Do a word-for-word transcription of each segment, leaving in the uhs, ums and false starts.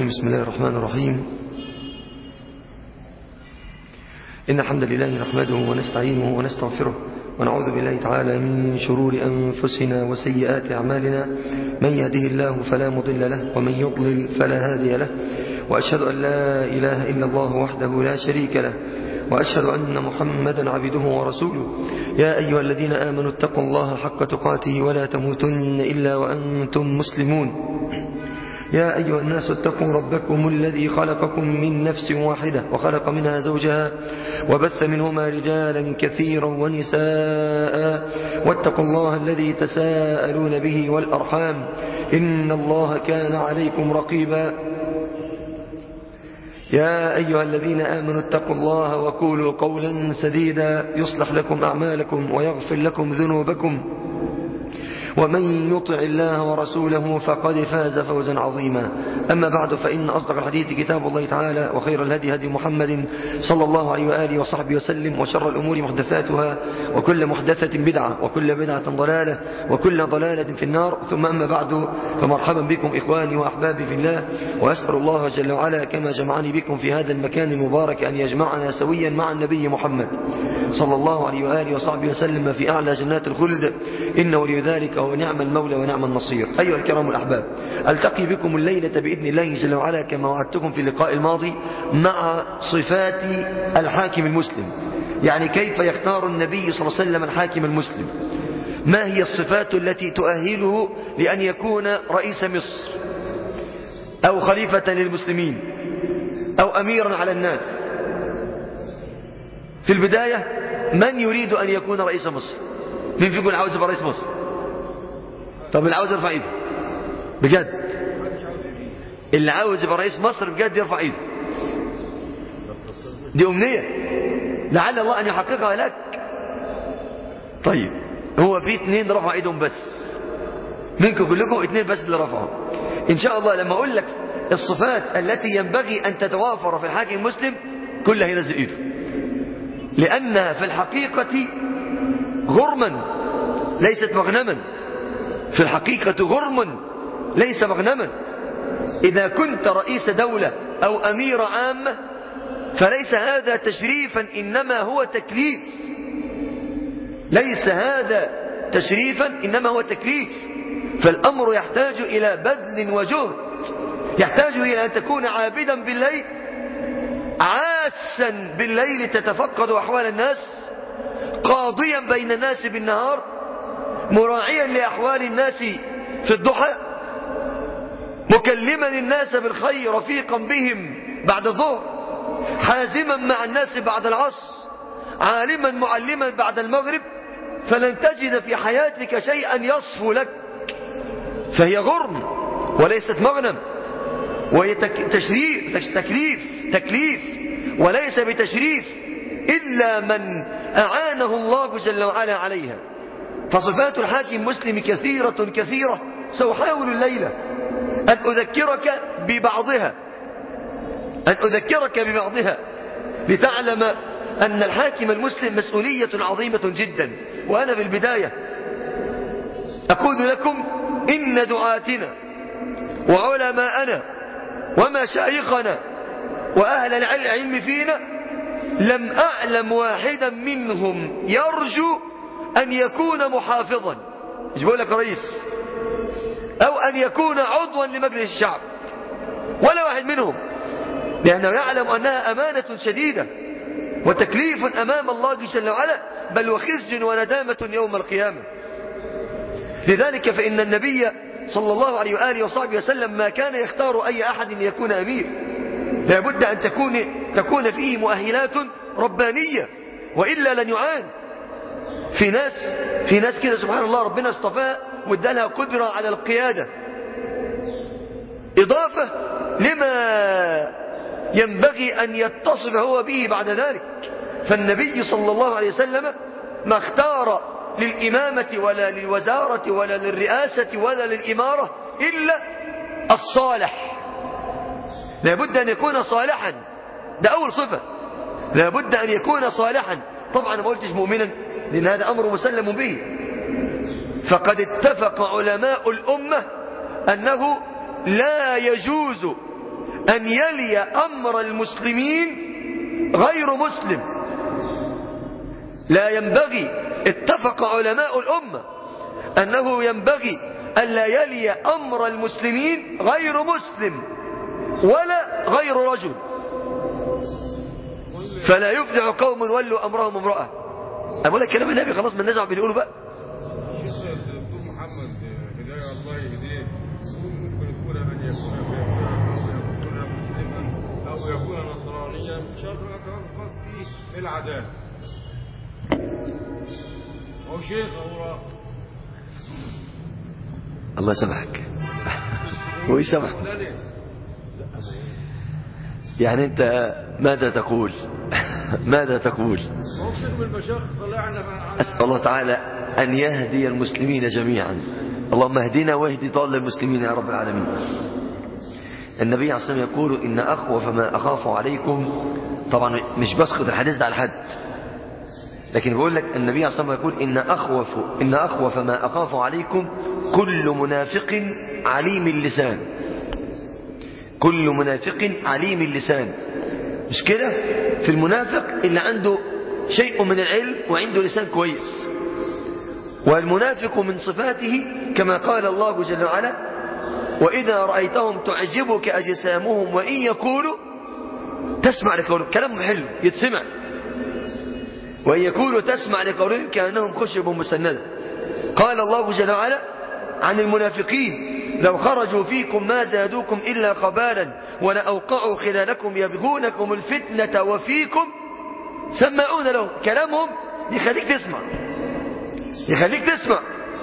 الرجيم. بسم الله الرحمن الرحيم. إن الحمد لله نحمده ونستعينه ونستغفره ونعوذ بالله تعالى من شرور أنفسنا وسيئات أعمالنا. من يهده الله فلا مضل له ومن يضلل فلا هادي له، وأشهد أن لا إله إلا الله وحده لا شريك له، وأشهد أن محمدا عبده ورسوله. يا أيها الذين آمنوا اتقوا الله حق تقاته ولا تموتن إلا وأنتم مسلمون. يا أيها الناس اتقوا ربكم الذي خلقكم من نفس واحدة وخلق منها زوجها وبث منهما رجالا كثيرا ونساء، واتقوا الله الذي تساءلون به والأرحام إن الله كان عليكم رقيبا. يا أيها الذين آمنوا اتقوا الله وقولوا قولا سديدا يصلح لكم أعمالكم ويغفر لكم ذنوبكم، ومن يطع الله ورسوله فقد فاز فوزا عظيما. أما بعد، فإن أصدق الحديث كتاب الله تعالى، وخير الهدي هدي محمد صلى الله عليه وآله وصحبه وسلم، وشر الأمور محدثاتها، وكل محدثة بدعة، وكل بدعة ضلالة، وكل ضلالة في النار. ثم أما بعد، فمرحبا بكم إخواني وأحبابي في الله، وأسأل الله جل وعلا كما جمعني بكم في هذا المكان المبارك أن يجمعنا سويا مع النبي محمد صلى الله عليه وآله وصحبه وسلم في أعلى جنات الخلد، إنه ولي ذلك ونعم المولى ونعم النصير. أيها الكرام الأحباب، ألتقي بكم الليلة بإذن الله جل وعلا كما وعدتكم في اللقاء الماضي مع صفات الحاكم المسلم. يعني كيف يختار النبي صلى الله عليه وسلم الحاكم المسلم؟ ما هي الصفات التي تؤهله لأن يكون رئيس مصر أو خليفة للمسلمين أو أميرا على الناس؟ في البداية، من يريد أن يكون رئيس مصر؟ مين فيكم عاوز يبقى رئيس مصر؟ طب اللي عاوز يرفع ايده بجد، اللي عاوز يبقى رئيس مصر بجد يرفع ايده. دي أمنية لعل الله أن يحققها لك. طيب، هو في اثنين رفع ايدهم بس منكم كلكم، اثنين بس اللي رفعوا. إن شاء الله لما أقول لك الصفات التي ينبغي أن تتوافر في الحاكم المسلم كلها ينزل ايده، لأنها في الحقيقة غرما ليست مغنما. في الحقيقة غرم ليس مغنما. إذا كنت رئيس دولة أو أمير عامة فليس هذا تشريفا، إنما هو تكليف. ليس هذا تشريفا، إنما هو تكليف. فالأمر يحتاج إلى بذل وجهد، يحتاج إلى أن تكون عابدا بالليل، عاسا بالليل تتفقد أحوال الناس، قاضيا بين الناس بالنهار، مراعيا لأحوال الناس في الضحى، مكلما الناس بالخير، رفيقا بهم بعد الظهر، حازما مع الناس بعد العصر، عالما معلما بعد المغرب. فلن تجد في حياتك شيئا يصفو لك. فهي غرم وليست مغنم، وهي تشريف تكليف تكليف وليس بتشريف إلا من أعانه الله جل وعلا عليها. فصفات الحاكم المسلم كثيرة كثيرة، سأحاول الليلة أن أذكرك ببعضها أن أذكرك ببعضها لتعلم أن الحاكم المسلم مسؤولية عظيمة جدا. وأنا في البداية أقول لكم إن دعاتنا وعلماءنا ومشايخنا وأهل العلم فينا لم أعلم واحدا منهم يرجو أن يكون محافظا، مش بقول لك رئيس، أو أن يكون عضوا لمجلس الشعب، ولا واحد منهم، لأنه يعلم أنها أمانة شديدة وتكليف أمام الله جل وعلا، بل وخزي وندامة يوم القيامة. لذلك فإن النبي صلى الله عليه وآله وصحبه وسلم ما كان يختار أي أحد ليكون أمير، لابد أن تكون تكون فيه مؤهلات ربانية، وإلا لن يعان. في ناس في ناس كده سبحان الله ربنا اصطفاها وادالها قدرة على القيادة، إضافة لما ينبغي أن يتصف هو به بعد ذلك. فالنبي صلى الله عليه وسلم ما اختار للإمامة ولا للوزارة ولا للرئاسة ولا للإمارة إلا الصالح. لابد أن يكون صالحا، ده أول صفة، لابد أن يكون صالحا. طبعا ما قلتش مؤمنا لأن هذا أمر مسلم به. فقد اتفق علماء الأمة أنه لا يجوز أن يلي أمر المسلمين غير مسلم. لا ينبغي، اتفق علماء الأمة أنه ينبغي ألا يلي أمر المسلمين غير مسلم ولا غير رجل، فلا يفلح قوم ولوا أمرهم امرأة. أقول لك كلام النبي خلاص، من نزع بنقوله بقى. الدكتور محمد هداية الله يهديه، ممكن يكون من يكون مسلما أو يكون نصرانيا بشرط أن يتوفق فيه العدالة. هو شيخ أو الله يسامحك ويسامحك. يعني أنت ماذا تقول؟ ماذا تقول؟ أسأل الله تعالى أن يهدي المسلمين جميعا. اللهم اهدنا واهدي ضال المسلمين يا رب العالمين. النبي عليه الصلاة والسلام يقول إن أخوف ما أخاف عليكم، طبعا مش بسقط الحديث ده على حد، لكن بقول لك النبي عليه الصلاة والسلام يقول إن أخوف, إن أخوف ما أخاف عليكم كل منافق عليم اللسان. كل منافق عليم اللسان. مش كده؟ في المنافق اللي عنده شيء من العلم وعنده لسان كويس. والمنافق من صفاته كما قال الله جل وعلا: وإذا رأيتهم تعجبك أجسامهم وإن يقولوا تسمع لقولهم. كلامهم حلو يتسمع. وإن يقولوا تسمع لقولهم كأنهم خشب مسندة. قال الله جل وعلا عن المنافقين: لو خرجوا فيكم ما زادوكم إلا خبالا ولأوقعوا خلالكم يبغونكم الفتنة وفيكم سماعون لهم. كلامهم يخليك تسمع، يخليك تسمع.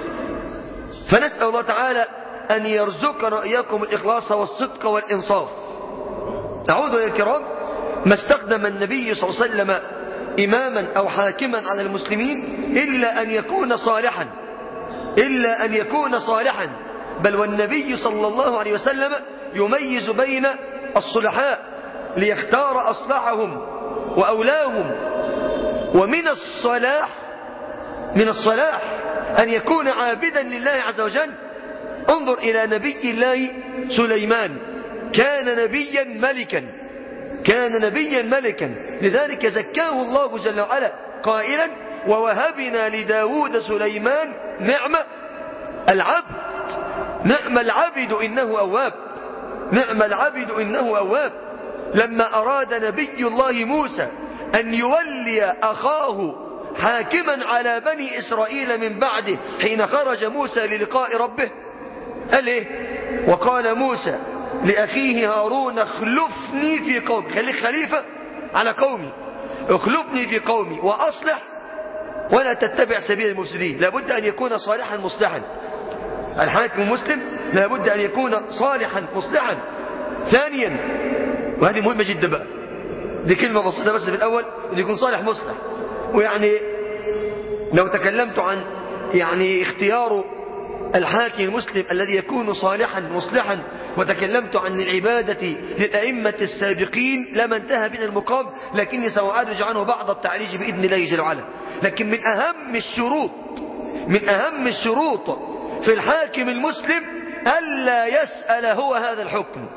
فنسأل الله تعالى أن يرزقنا إياكم الإخلاص والصدق والإنصاف. أعود يا الكرام، ما استخدم النبي صلى الله عليه وسلم إماما أو حاكما على المسلمين إلا أن يكون صالحا، إلا أن يكون صالحا. بل والنبي صلى الله عليه وسلم يميز بين الصلحاء ليختار أصلحهم وأولاهم. ومن الصلاح من الصلاح أن يكون عابدا لله عز وجل. انظر إلى نبي الله سليمان، كان نبيا ملكا، كان نبيا ملكا، لذلك زكاه الله جل وعلا قائلا: ووهبنا لداود سليمان نعم العبد، نعم العبد إنه أواب، نعم العبد إنه أواب. لما أراد نبي الله موسى أن يولي أخاه حاكما على بني إسرائيل من بعده حين خرج موسى للقاء ربه، قال إيه؟ وقال موسى لأخيه هارون: اخلفني في قومي، خليك خليفة على قومي، اخلفني في قومي وأصلح ولا تتبع سبيل المفسدين. لابد أن يكون صالحا مصلحا. الحاكم المسلم لابد أن يكون صالحا مصلحا. ثانيا، وهذه مهمة جدا بقى، دي كلمة بسيطة بس في الأول، أن يكون صالح مصلح. ويعني لو تكلمت عن يعني اختيار الحاكم المسلم الذي يكون صالحا مصلحا، وتكلمت عن العبادة للأئمة السابقين لما انتهى بنا المقام، لكني سأعرج عنه بعض التعريج بإذن الله جل وعلا. لكن من أهم الشروط من أهم الشروط في الحاكم المسلم ألا يسأل هو هذا الحكم،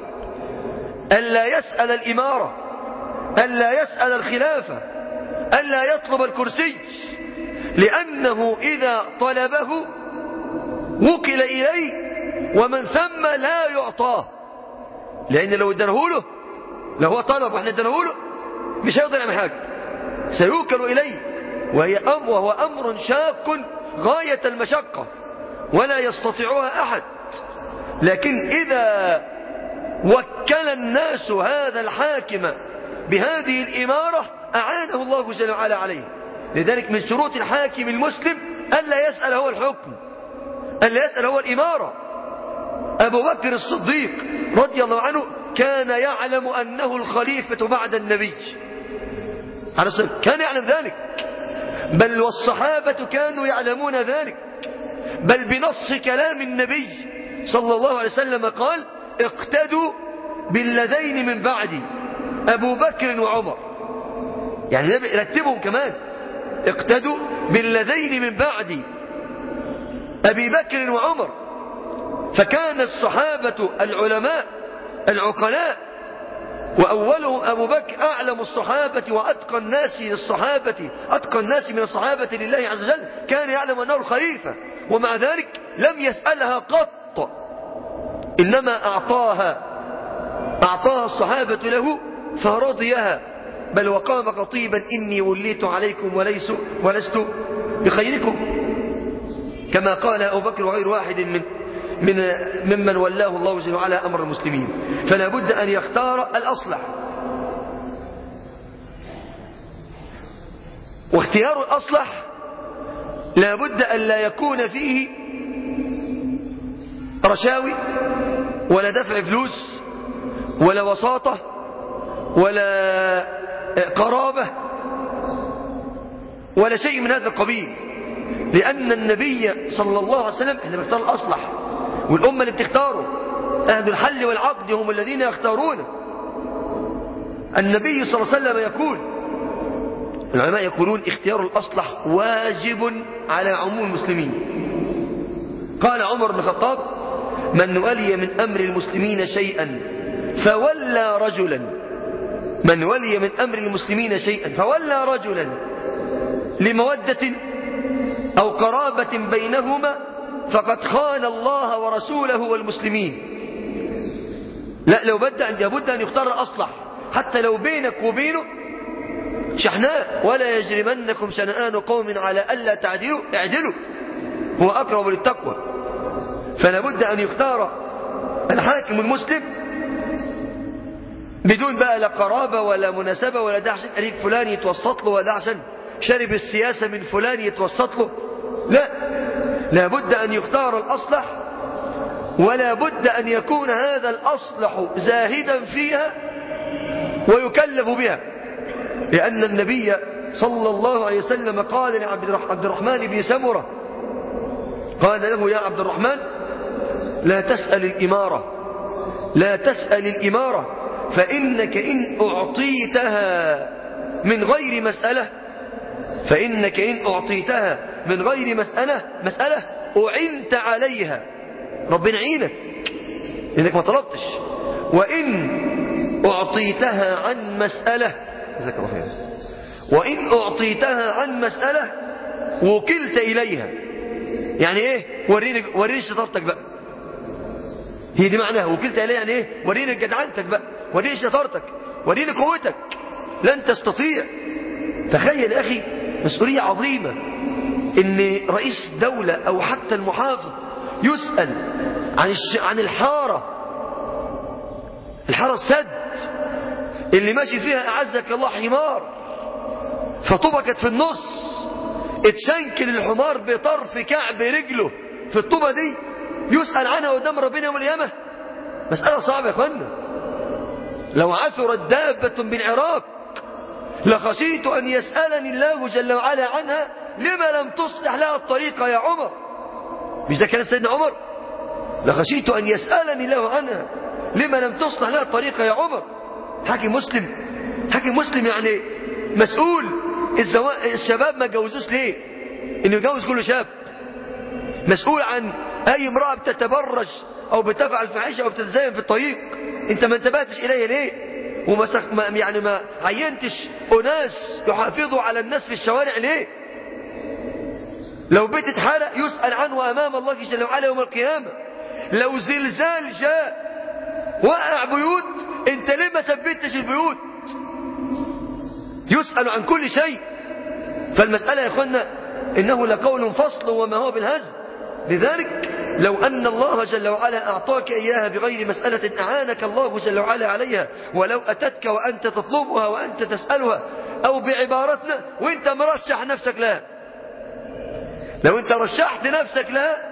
ألا يسأل الإمارة، ألا يسأل الخلافة، ألا يطلب الكرسي، لأنه إذا طلبه وكل إليه ومن ثم لا يعطاه. لأن لو ادناه له، لو هو طلب واحنا ادناه له، مش هيقدر يعمل حاجة، سيوكل إليه، وهي أمر وهو أمر شاق غاية المشقة ولا يستطيعها أحد. لكن إذا وكل الناس هذا الحاكم بهذه الإمارة أعانه الله جل وعلا عليه. لذلك من شروط الحاكم المسلم ألا يسأل هو الحكم، ألا يسأل هو الإمارة. أبو بكر الصديق رضي الله عنه كان يعلم أنه الخليفة بعد النبي عليه الصلاة والسلام، كان يعلم ذلك، بل والصحابة كانوا يعلمون ذلك. بل بنص كلام النبي صلى الله عليه وسلم قال: اقتدوا بالذين من بعدي أبو بكر وعمر. يعني رتبهم كمان، اقتدوا بالذين من بعدي أبي بكر وعمر. فكان الصحابة العلماء العقلاء وأولهم أبو بكر أعلم الصحابة وأتقى الناس للصحابة أتقى الناس من الصحابة لله عز وجل، كان يعلم أنه الخليفة، ومع ذلك لم يسألها قط، إنما أعطاها أعطاها الصحابة له فرضيها، بل وقام خطيبا إني وليت عليكم وليس ولست بخيركم، كما قال أبو بكر وغير واحد من من ممن ولاه الله جل وعلا أمر المسلمين. فلا بد أن يختار الأصلح، واختيار الأصلح لا بد أن لا يكون فيه رشاوي ولا دفع فلوس ولا وساطة ولا قرابة ولا شيء من هذا القبيل، لأن النبي صلى الله عليه وسلم احنا بنختار الأصلح، والأمة اللي بتختاره أهل الحل والعقد هم الذين يختارونه. النبي صلى الله عليه وسلم يقول، العلماء يقولون اختيار الأصلح واجب على عموم المسلمين. قال عمر بن الخطاب من ولي من أمر المسلمين شيئا فولى رجلا من ولي من أمر المسلمين شيئا فولى رجلا لمودة أو قرابة بينهما فقد خان الله ورسوله والمسلمين. لا، لو بد أن لابد أن يختار الأصلح، حتى لو بينك وبينه شحناء، ولا يجرمنكم شنآن قوم على ألا تعدلوا اعدلوا هو أقرب للتقوى. فلا بد أن يختار الحاكم المسلم بدون بقى لا قرابة ولا مناسبة ولا ده عشان قريب فلان يتوسط له ولا عشان شرب السياسة من فلان يتوسط له، لا، لا بد أن يختار الأصلح، ولا بد أن يكون هذا الأصلح زاهدا فيها ويكلف بها، لأن النبي صلى الله عليه وسلم قال لعبد الرحمن بن سمرة قال له يا عبد الرحمن لا تسأل الإمارة لا تسأل الإمارة فإنك إن أعطيتها من غير مسألة فإنك إن أعطيتها من غير مسألة مسألة أعنت عليها، ربنا عينك إنك ما طلبتش، وإن أعطيتها عن مسألة جزاك الله خير وإن أعطيتها عن مسألة وكلت إليها. يعني إيه؟ وريني وريني شطارتك بقى، هي دي معناها وكلت إليها. يعني إيه؟ وريني جدعنتك بقى، وريني شطارتك، وريني قوتك، لن تستطيع. تخيل يا أخي مسؤولية عظيمة إن رئيس دولة أو حتى المحافظ يسأل عن الش... عن الحارة الحارة السد اللي ماشي فيها أعزك الله حمار فطبكت في النص، اتشنكل الحمار بطرف كعب رجله في الطوبة دي، يسأل عنها قدام ربنا يوم القيامة. مسألة صعبة يا اخوانا. لو عثرت دابة بالعراق لخشيت أن يسألني الله جل وعلا عنها لما لم تصلح لها الطريقة يا عمر. مش ده كلام سيدنا عمر؟ لخشيت أن يسألني الله عنها لما لم تصلح لها الطريقة يا عمر. حاكم مسلم حاكم مسلم يعني مسؤول. الزوا... الشباب ما جوزوش ليه؟ انه يجوز كل شاب. مسؤول عن اي امرأة بتتبرج او بتفعل فاحشة او بتتزين في الطريق، انت ما انتبهتش اليها ليه؟ وما سخ... ما يعني ما عينتش اناس يحافظوا على الناس في الشوارع ليه؟ لو بيت اتحرق يسأل عنه امام الله جل وعلا يوم القيامة. لو زلزال جاء وقع بيوت انت ليه ما ثبتش البيوت؟ يسأل عن كل شيء. فالمسألة يا اخوانا انه لقول فصل وما هو بالهزل. لذلك لو ان الله جل وعلا اعطاك اياها بغير مسألة اعانك الله جل وعلا عليها، ولو اتتك وانت تطلبها وانت تسألها، او بعبارتنا وانت مرشح نفسك لها، لو انت رشحت نفسك لها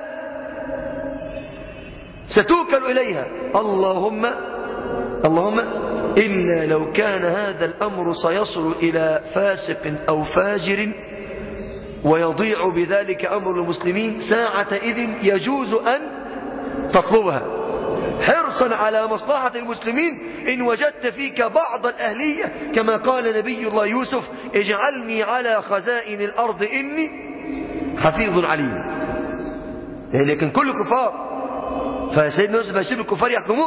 ستوكل اليها. اللهم اللهم إلا لو كان هذا الأمر سيصل إلى فاسق أو فاجر ويضيع بذلك أمر المسلمين، ساعتئذ يجوز أن تطلبها حرصا على مصلحة المسلمين. إن وجدت فيك بعض الأهلية كما قال نبي الله يوسف اجعلني على خزائن الأرض إني حفيظ عليم. يعني لكن كل كفار فسيدنا يوسف هيسيب الكفار يحكموه؟ لا،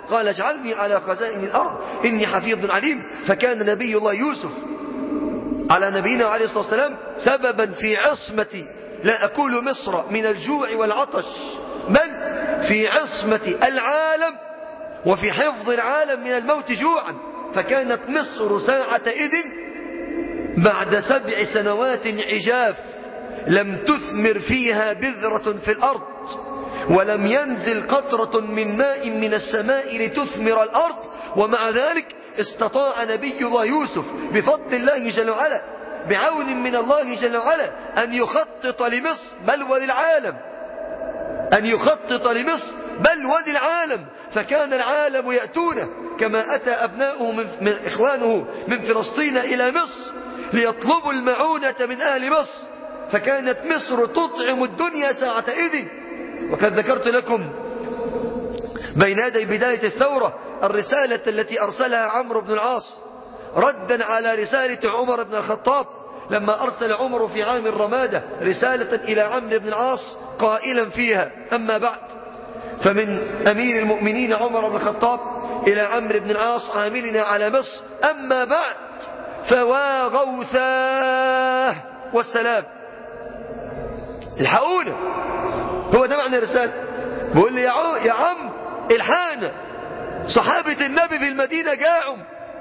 قال اجعلني على خزائن الأرض إني حفيظ عليم. فكان نبي الله يوسف على نبينا عليه الصلاة والسلام سببا في عصمة لا أقول مصر من الجوع والعطش، بل في عصمة العالم وفي حفظ العالم من الموت جوعا. فكانت مصر ساعة إذن بعد سبع سنوات عجاف لم تثمر فيها بذرة في الأرض، ولم ينزل قطرة من ماء من السماء لتثمر الأرض، ومع ذلك استطاع نبي الله يوسف بفضل الله جل وعلا بعون من الله جل وعلا أن يخطط لمصر بل وللعالم، أن يخطط لمصر بل وللعالم. فكان العالم يأتونه كما أتى أبناؤه من, من إخوانه من فلسطين إلى مصر ليطلبوا المعونة من أهل مصر. فكانت مصر تطعم الدنيا ساعة إذن. وقد ذكرت لكم بين يدي بداية الثورة الرسالة التي أرسلها عمرو بن العاص ردا على رسالة عمر بن الخطاب، لما أرسل عمر في عام الرمادة رسالة إلى عمرو بن العاص قائلا فيها: أما بعد، فمن أمير المؤمنين عمر بن الخطاب إلى عمرو بن العاص عاملنا على مصر، أما بعد فوا غوثاه والسلام. الحقونا، هو ده معنى الرسالة. بيقول لي يا عم الحقنا، صحابة النبي في المدينة جاعوا،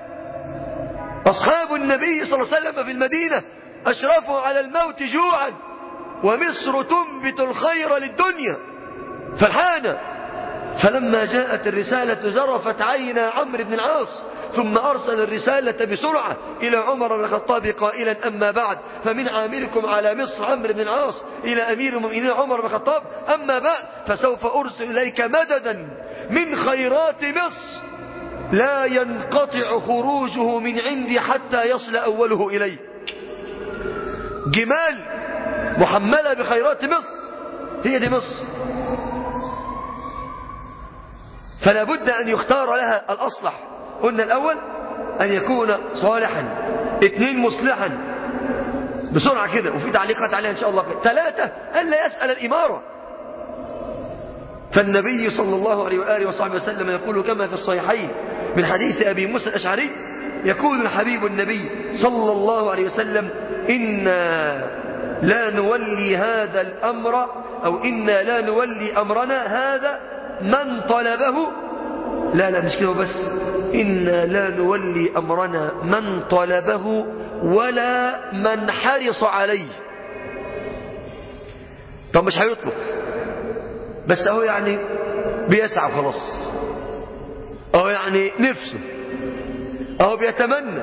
أصحاب النبي صلى الله عليه وسلم في المدينة أشرفوا على الموت جوعا، ومصر تنبت الخير للدنيا، فالحقنا. فلما جاءت الرسالة زرفت عين عمرو بن العاص، ثم أرسل الرسالة بسرعة إلى عمر بن الخطاب قائلا: أما بعد، فمن عاملكم على مصر عمرو بن العاص إلى أمير المؤمنين عمر بن الخطاب، أما بعد فسوف أرسل إليك مددا من خيرات مصر لا ينقطع خروجه من عندي حتى يصل أوله إليك. جمال محملة بخيرات مصر، هي دي مصر. فلا بد أن يختار لها الأصلح. قلنا الأول أن يكون صالحا، اثنين مصلحا، بسرعة كده وفي تعليقات عليها إن شاء الله. ثلاثة ألا يسأل الإمارة. فالنبي صلى الله عليه وآله وصحبه وسلم يقول كما في الصحيحين من حديث أبي موسى الأشعري، يقول الحبيب النبي صلى الله عليه وسلم: إنا لا نولي هذا الأمر، أو إنا لا نولي أمرنا هذا من طلبه. لا لا مش كده بس، إنا لا نولي أمرنا من طلبه ولا من حرص عليه. طب مش هيطلب، بس هو يعني بيسعى خلاص، أو يعني نفسه، أو بيتمنى،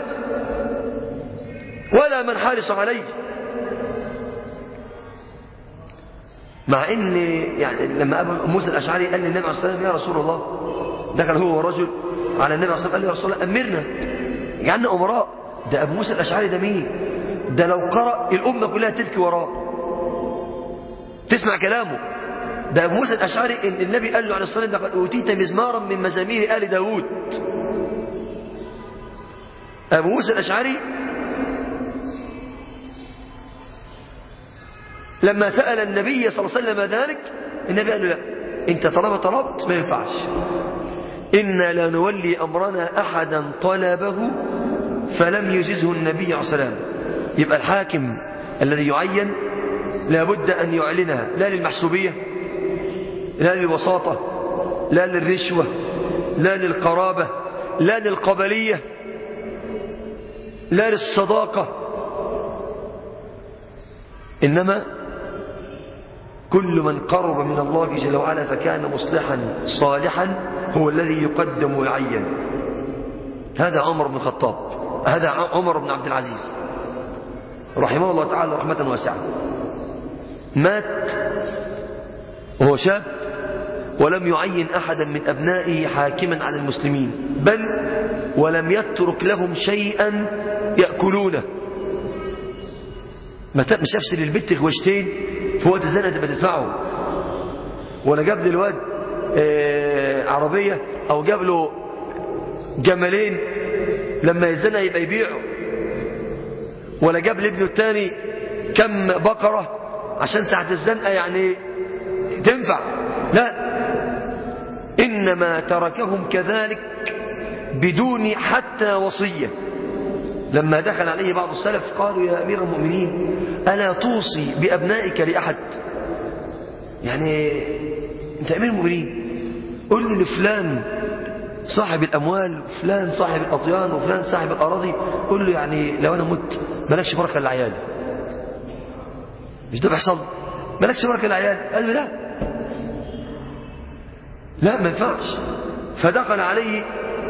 ولا من حرص عليه. مع ان يعني لما ابو موسى الاشعري قال للنبي عليه الصلاه والسلام: يا رسول الله، دخل هو ورجل على النبي عليه الصلاه والسلام قال له: يا رسول الله امرنا، اجعلنا امراء. ده ابو موسى الاشعري ده مين؟ ده لو قرأ الامه كلها تبكي وراه تسمع كلامه. ده ابو موسى الاشعري ان النبي قال له عليه الصلاه والسلام: لقد اوتيت مزمارا من مزامير ال داود. ابو موسى الاشعري لما سأل النبي صلى الله عليه وسلم ذلك، النبي قال له: لا، انت طالما طلبت ما ينفعش. إنا لا نولي أمرنا أحدا طلبه فلم يجزه النبي عليه الصلاة والسلام. يبقى الحاكم الذي يعين لابد أن يعلنها، لا للمحسوبية، لا للوساطة، لا للرشوة، لا للقرابة، لا للقبلية، لا للصداقة، إنما كل من قرب من الله جل وعلا فكان مصلحا صالحا هو الذي يقدم ويعين. هذا عمر بن الخطاب، هذا عمر بن عبد العزيز رحمه الله تعالى رحمة واسعة. مات وهو شاب ولم يعين أحدا من أبنائه حاكما على المسلمين، بل ولم يترك لهم شيئا يأكلونه. ما شافش للبت غوشتين في وقت الزنقة تبقى تدفعه، ولا جاب للواد آه عربية، أو جاب له جملين لما يزنق يبقى يبيعه، ولا جاب لابنه الثاني كم بقرة عشان ساعة الزنقة يعني تنفع. لا، إن إنما تركهم كذلك بدون حتى وصية. لما دخل عليه بعض السلف قالوا يا أمير المؤمنين ألا توصي بأبنائك لأحد؟ يعني أنت أمير المؤمنين قل لي لفلان صاحب الأموال وفلان صاحب الأطيان وفلان صاحب الأراضي، قل له يعني لو أنا مت مالكش بركة للعيال. مش ده بيحصل؟ مالكش بركة للعيال. قال له لا لا ما ينفعش. فدخل عليه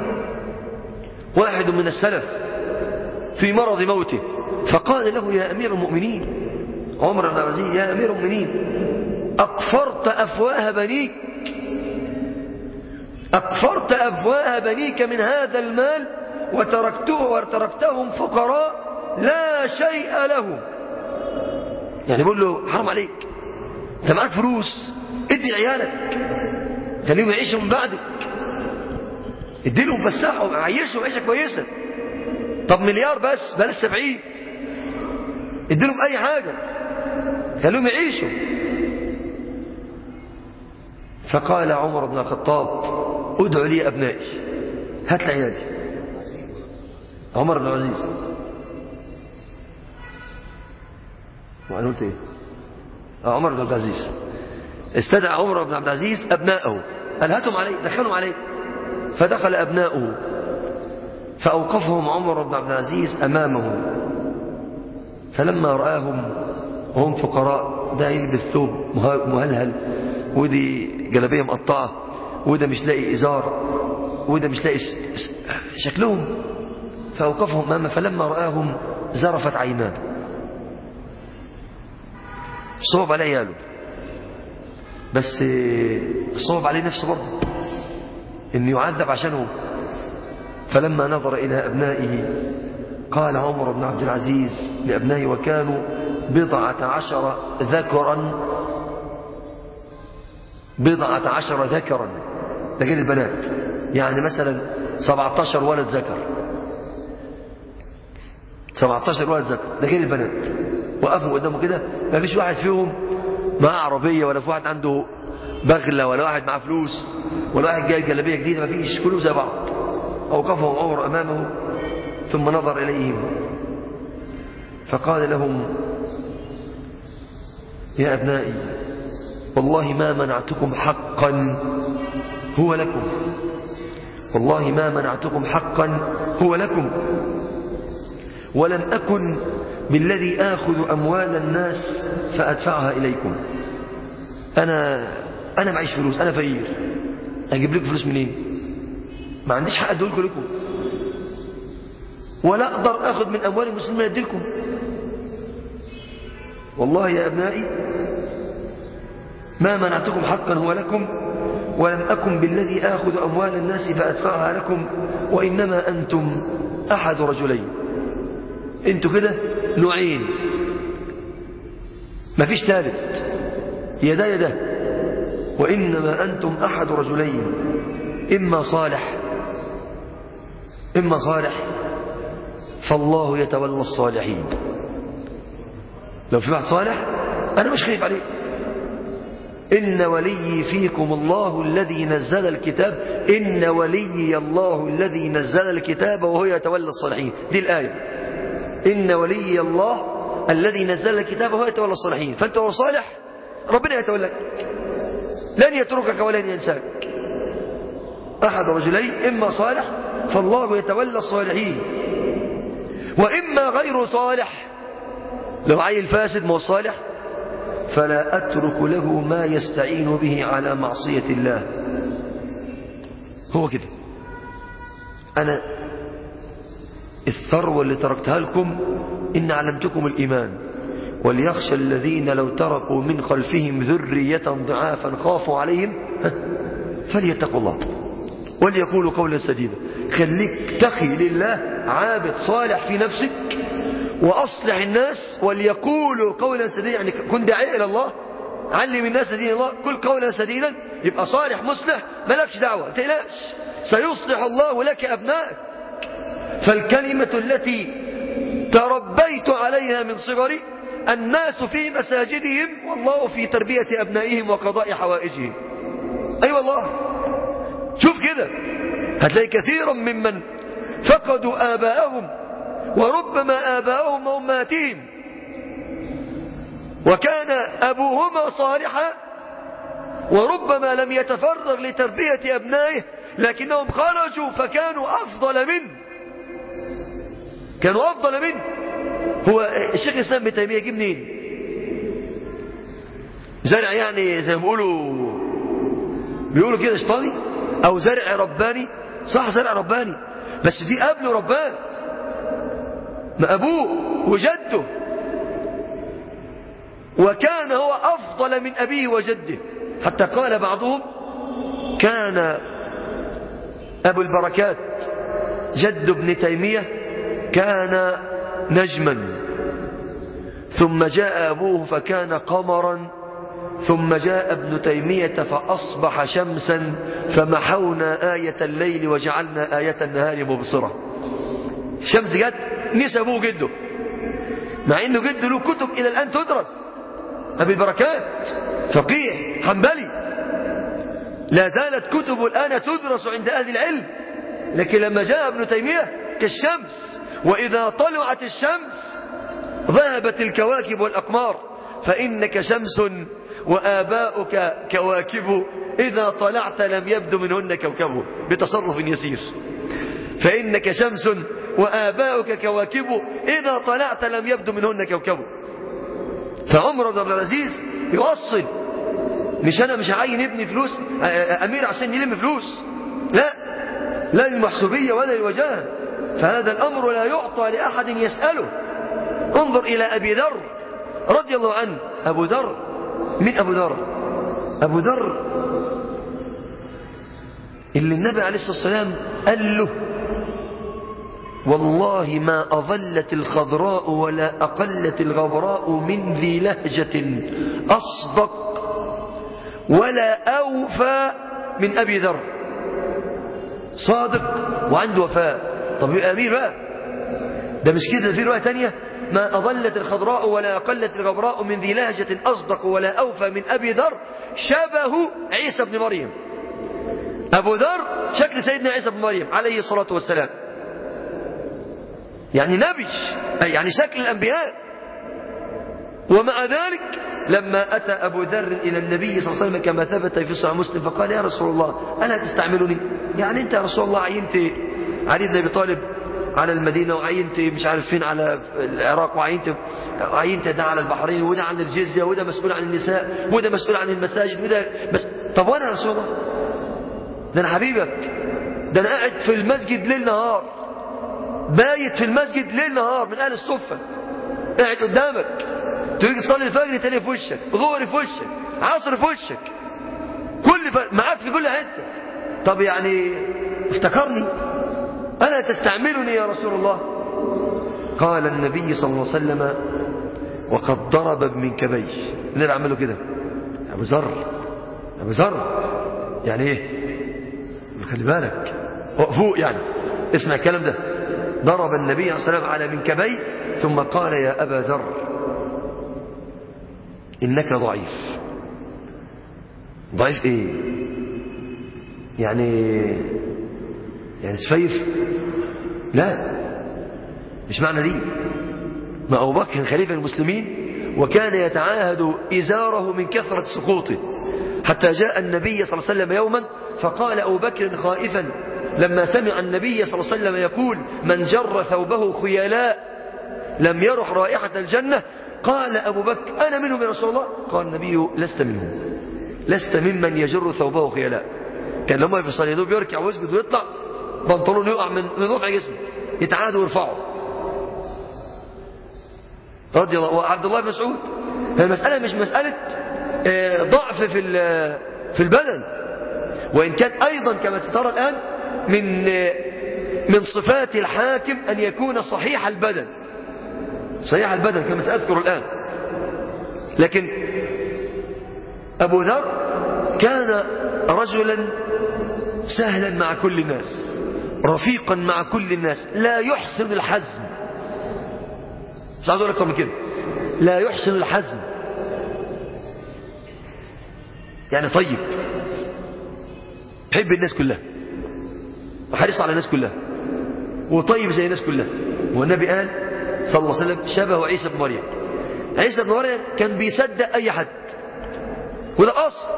واحد من السلف في مرض موته فقال له يا أمير المؤمنين عمر بن عبد العزيز يا أمير المؤمنين أكفرت أفواه بنيك أكفرت أفواه بنيك من هذا المال وتركته وتركتهم فقراء لا شيء لهم. يعني بقول له حرام عليك، انت معاك فلوس ادي عيالك خليهم يعيشوا من بعدك، ادي لهم فسحهم عيشهم عيشه كويسه. طب مليار بس بلاش سبعين، ادي لهم اي حاجه خليهم يعيشوا. فقال عمر بن الخطاب ادعوا لي ابنائي، هات لي عيالي. عمر بن العزيز وانا قلت ايه آه عمر بن عبد العزيز استدعى عمر بن عبد العزيز ابنائه قال هاتهم عليه دخلهم عليه. فدخل ابناؤه فاوقفهم عمر بن عبد العزيز امامه، فلما راهم وهم فقراء ده يلبس ثوب مهلهل ودي جلابيه مقطعه وده مش لاقي ازار وده مش لاقي شكلهم، فاوقفهم امامه فلما راهم زرفت عيناه. صوب عليه عياله بس صوب عليه نفسه برضه انه يعذب عشانهم. فلما نظر الى ابنائه قال عمر بن عبد العزيز لابنائه وكانوا بضعة عشر ذكرا بضعة عشر ذكرا ده غير البنات، يعني مثلا سبعة عشر ولد ذكر سبعة عشر ولد ذكر ده غير البنات. وقفوا قدامه كده ما فيش واحد فيهم معاه عربية ولا في واحد عنده بغلة ولا واحد معاه فلوس ولا واحد جاي جلابية جديدة، ما فيش، كلهم زي بعض. أوقفهم عمر أمامه ثم نظر إليهم فقال لهم يا أبنائي والله ما منعتكم حقا هو لكم، والله ما منعتكم حقا هو لكم، ولم أكن بالذي آخذ أموال الناس فأدفعها إليكم. أنا أنا معيش فلوس، أنا فقير، أجيب لكم فلوس منين؟ ما عنديش حق أدولكم لكم ولا أقدر أخذ من أموال المسلمين أديلكم. والله يا أبنائي ما منعتكم حقا هو لكم ولم أكن بالذي آخذ أموال الناس فأدفعها لكم، وإنما أنتم أحد رجلين، أنتم كده نوعين ما فيش ثالث، يدا يدا، وإنما أنتم أحد رجلين إما صالح إما صالح فالله يتولى الصالحين. لو في واحد صالح أنا مش خايف عليه. إن ولي فيكم الله الذي نزل الكتاب إن ولي الله الذي نزل الكتاب وهو يتولى الصالحين. دي الآية إن ولي الله الذي نزل الكتاب وهو يتولى الصالحين. فأنت هو صالح ربنا يتولاك، لن يتركك ولن ينساك. أحد رجلين إما صالح فالله يتولى الصالحين وإما غير صالح، لو عيل فاسد ما هو صالح فلا أترك له ما يستعين به على معصية الله. هو كده. أنا الثروة اللي تركتها لكم إن علمتكم الإيمان وليخشى الذين لو تركوا من خلفهم ذرية ضعافا خافوا عليهم فليتقوا الله وليقولوا قولا سديدا. خليك تقي لله عابد صالح في نفسك وأصلح الناس وليقولوا قولا سديدا، يعني كن داعية إلى الله، علم الناس دين الله، كل قولا سديدا، يبقى صالح مصلح مالكش دعوة ما تقلقش، سيصلح الله لك أبنائك. فالكلمة التي تربيت عليها من صغري الناس في مساجدهم والله في تربية أبنائهم وقضاء حوائجهم. أي أيوة والله شوف كده هتلاقي كثيرا ممن فقدوا آباءهم وربما آباءهم وأمهاتهم وكان أبوهما صالحا وربما لم يتفرغ لتربية أبنائه لكنهم خرجوا فكانوا أفضل منه كانوا أفضل منه. هو الشيخ الإسلام ابن تيمية جه منين؟ زرع يعني زي ما بيقولوا بيقولوا كده شيطاني أو زرع رباني؟ صح زرع رباني بس في قبله ربان ما أبوه وجده وكان هو أفضل من أبيه وجده حتى قال بعضهم كان أبو البركات جد ابن تيمية كان نجما ثم جاء أبوه فكان قمرا ثم جاء ابن تيمية فأصبح شمسا فمحونا آية الليل وجعلنا آية النهار مبصرة. الشمس جت نسى أبوه جده مع أنه جده له كتب إلى الآن تدرس. أبي البركات فقيه حنبلي لا زالت كتب الآن تدرس عند أهل العلم لكن لما جاء ابن تيمية كالشمس وإذا طلعت الشمس ذهبت الكواكب والأقمار فإنك شمس وآباؤك كواكب إذا طلعت لم يبدو منهن كوكب بتصرف يسير فإنك شمس وآباؤك كواكب إذا طلعت لم يبدو منهن كوكب. فعمر بن عبد العزيز يوصل مش أنا مش عاين ابني فلوس أمير عشان يلم فلوس لا لا للمحسوبية ولا للوجاهة فهذا الأمر لا يعطى لأحد يسأله. انظر إلى أبي ذر رضي الله عنه. أبو ذر من أبو ذر؟ أبو ذر اللي النبي عليه الصلاة والسلام قال له والله ما أظلت الخضراء ولا أقلت الغبراء من ذي لهجة أصدق ولا أوفى من أبي ذر. صادق وعنده وفاء. طب يبقى أمير بقى ده مش كده في رواية تانية ما أظلت الخضراء ولا أقلت الغبراء من ذي لهجة أصدق ولا أوفى من أبي ذر شبه عيسى بن مريم. أبو ذر شكل سيدنا عيسى بن مريم عليه الصلاة والسلام يعني نبي يعني شكل الأنبياء. ومع ذلك لما أتى أبو ذر إلى النبي صلى الله عليه وسلم كما ثبت في صحيح مسلم فقال يا رسول الله ألا تستعملني يعني أنت يا رسول الله عينت علي بن أبي طالب على المدينة وعينت مش عارف فين على العراق وعينت عينت ده على البحرين وده عن الجزية وده مسؤول عن النساء وده مسؤول عن المساجد وده بس. طب وانا يا رسول الله ده انا حبيبك ده انا قاعد في المسجد ليل نهار بايت في المسجد ليل نهار من اهل الصفة قاعد قدامك تيجي تصلي الفجر تاني في وشك ظهر في وشك عصر في وشك كل ف... معاك في كل حته. طب يعني افتكرني ألا تستعملني يا رسول الله؟ قال النبي صلى الله عليه وسلم وقد ضرب بمنكبيه. ليه عمله كده؟ أبو ذر أبو ذر يعني ايه؟ خلي بالك فوق يعني اسمع الكلام ده. ضرب النبي صلى الله عليه وسلم على منكبيه ثم قال يا أبا ذر إنك ضعيف. ضعيف ايه؟ يعني يعني سفيف؟ لا مش معنى دي. ما أبو بكر خليفة المسلمين وكان يتعاهد إزاره من كثرة سقوطه حتى جاء النبي صلى الله عليه وسلم يوما فقال أبو بكر خائفا لما سمع النبي صلى الله عليه وسلم يقول من جر ثوبه خيلاء لم يرح رائحة الجنة قال أبو بكر أنا منهم يا رسول الله. قال النبي لست منهم لست ممن يجر ثوبه خيلاء. كان لما يفصل يدوب يركع ويسجد ويطلع بنطلون يقع من رفع جسمه يتعاد ويرفعه رضي الله. وعبد الله بن مسعود المسألة مش مسألة ضعف في في البدن وإن كان أيضا كما سترى الآن من من صفات الحاكم أن يكون صحيح البدن صحيح البدن كما سأذكر الآن. لكن أبو ذر كان رجلا سهلا مع كل الناس رفيقا مع كل الناس لا يحسن الحزم. مش عايز اقول اكتر من كده. لا يحسن الحزم يعني طيب يحب الناس كلها وحريص على الناس كلها وطيب زي الناس كلها. والنبي قال صلى الله عليه وسلم شبه عيسى بن مريم. عيسى بن مريم كان بيصدق أي حد، وده أصل،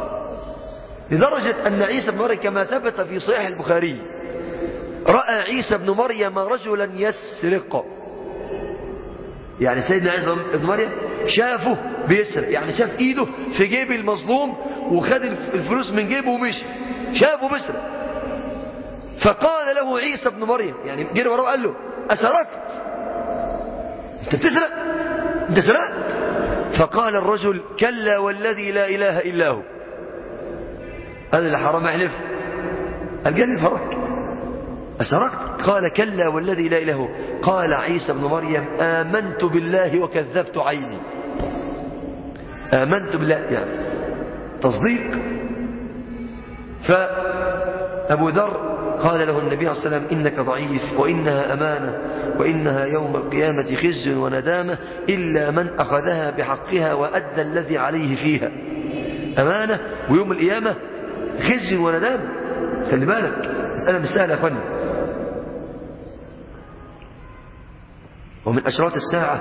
لدرجة أن عيسى بن مريم كما ثبت في صحيح البخاري رأى عيسى بن مريم رجلا يسرق. يعني سيدنا عيسى بن مريم شافه بيسرق، يعني شاف ايده في جيب المظلوم وخد الفلوس من جيبه ومشي، شافه بيسرق. فقال له عيسى بن مريم، يعني جري وراه قال له أسرقت؟ انت بتسرق؟ انت سرقت؟ فقال الرجل كلا والذي لا إله إلا هو. قال اللي حرام احلف، قال جنب فرق أسرقت؟ قال كلا والذي لا إله هو. قال عيسى بن مريم آمنت بالله وكذبت عيني. آمنت بالله يعني تصديق. فأبو ذر قال له النبي صلى الله عليه وسلم إنك ضعيف وإنها أمانة وإنها يوم القيامة خزي وندامة إلا من أخذها بحقها وأدى الذي عليه فيها. أمانة ويوم القيامة خزي وندامة. خلي بالك مسألة مش سهلة يا أخواني. ومن أشراط الساعة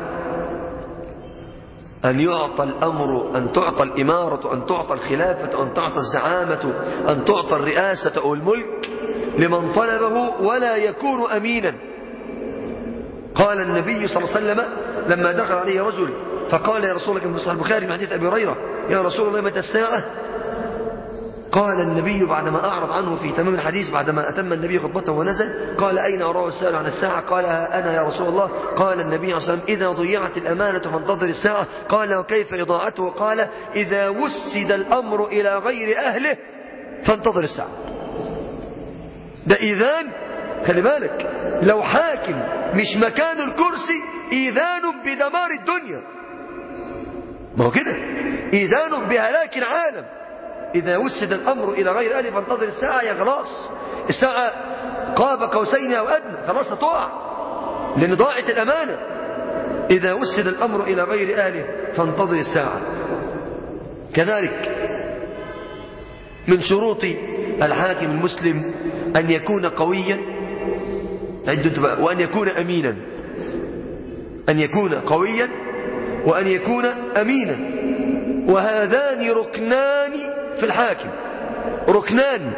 أن يعطى الأمر، أن تعطى الإمارة، أن تعطى الخلافة، أن تعطى الزعامة، أن تعطى الرئاسة أو الملك لمن طلبه ولا يكون أمينا. قال النبي صلى الله عليه وسلم لما دخل عليه رجل فقال يا رسول الله كما في صحيح البخاري من حديث أبي هريرة يا رسول الله متى الساعة؟ قال النبي بعدما أعرض عنه في تمام الحديث بعدما أتم النبي خطبته ونزل قال أين أراه السائل عن الساعة؟ قال أنا يا رسول الله. قال النبي صلى الله عليه وسلم إذا ضيعت الأمانة فانتظر الساعة. قال وكيف إضاعته؟ قال إذا وسد الأمر إلى غير أهله فانتظر الساعة. ده إذان، خلي بالك، لو حاكم مش مكان الكرسي إذان بدمار الدنيا. ما هو كده إذان بهلاك العالم. إذا وسد الأمر إلى غير أهله فانتظر الساعة. يا خلاص الساعة قاب قوسين أو أدنى، خلاص هتقع لأن ضاعت الأمانة. إذا وسد الأمر إلى غير أهله فانتظر الساعة. كذلك من شروط الحاكم المسلم أن يكون قويا وأن يكون أمينا. أن يكون قويا وأن يكون أمينا، وهذان ركنان في الحاكم، ركنان،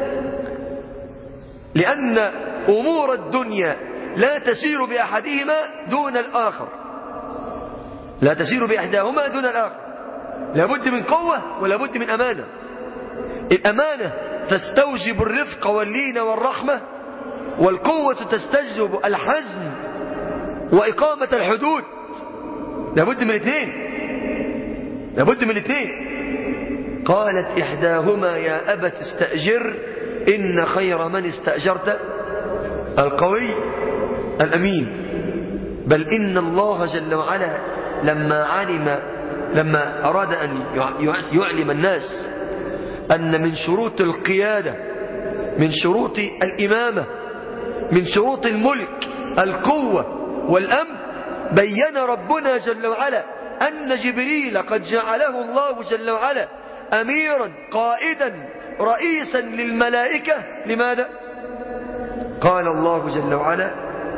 لأن أمور الدنيا لا تسير بأحدهما دون الآخر، لا تسير بإحداهما دون الآخر. لابد من قوة ولابد من أمانة. الأمانة تستوجب الرفق واللين والرحمة، والقوة تستوجب الحزم وإقامة الحدود. لابد من الاثنين، لابد من الاثنين. قالت إحداهما يا أبت استأجر إن خير من استأجرت القوي الأمين. بل إن الله جل وعلا لما علم لما أراد أن يعلم الناس أن من شروط القيادة، من شروط الإمامة، من شروط الملك القوة والأمن، بين ربنا جل وعلا أن جبريل قد جعله الله جل وعلا أميرا قائدا رئيسا للملائكة. لماذا؟ قال الله جل وعلا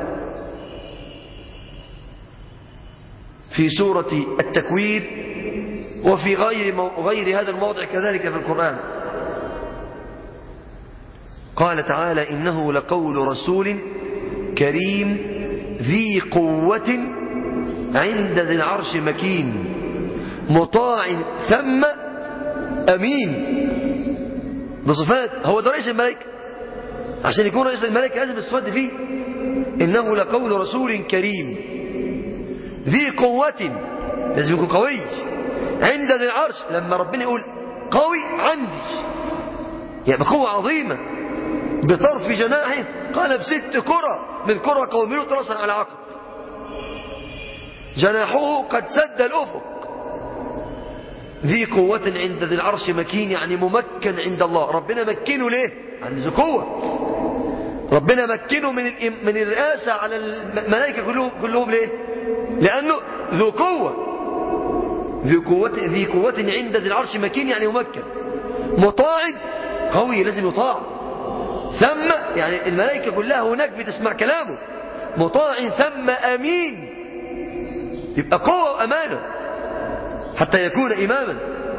في سورة التكوير وفي غير, غير هذا الموضع كذلك في القرآن، قال تعالى إنه لقول رسول كريم ذي قوة عند ذي العرش مكين مطاع ثم أمين. ده صفات، هو ده رئيس الملائكة. عشان يكون رئيس الملائكة لازم الصفات دي فيه. إنه لقول رسول كريم ذي قوة، لازم يكون قوي عند ذي العرش. لما ربنا يقول قوي عندي يعني بقوة عظيمة بطرف جناحه قال بست كرة من كرة قوم لوط رأسا على عقب، جناحه قد سد الأفق. ذي قوة عند ذي العرش مكين، يعني ممكن عند الله. ربنا مكنه ليه؟ عن ذي قوة. ربنا مكنه من من الرئاسة على الملائكة كلهم كلهم ليه؟ لأنه ذو قوة. ذي قوة ذي قوة عند ذي العرش مكين، يعني ممكن. مطاع قوي لازم يطاع. ثم يعني الملائكة كلها هناك بتسمع كلامه، مطاع ثم أمين، يبقى قوة وأمانة حتى يكون إماما.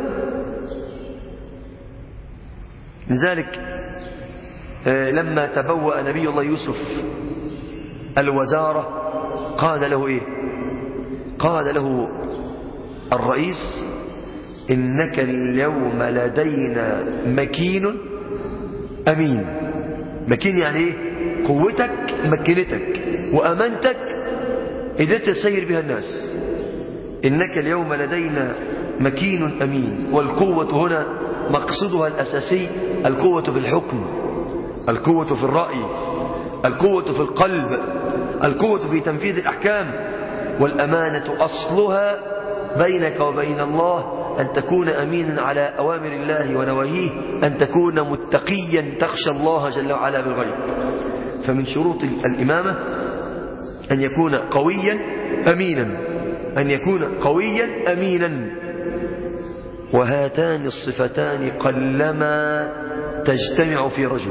لذلك لما تبوأ نبي الله يوسف الوزارة قال له إيه؟ قال له الرئيس إنك اليوم لدينا مكين أمين. مكين يعني إيه؟ قوتك مكنتك وأمانتك قدرت تسير بها الناس. إنك اليوم لدينا مكين أمين. والقوة هنا مقصدها الأساسي القوة في الحكم، القوة في الرأي، القوة في القلب، القوة في تنفيذ الأحكام. والأمانة أصلها بينك وبين الله أن تكون أمينا على أوامر الله ونواهيه، أن تكون متقيا تخشى الله جل وعلا بالغيب. فمن شروط الإمامة أن يكون قويا أمينا، أن يكون قويا أمينا. وهاتان الصفتان قلما تجتمع في رجل،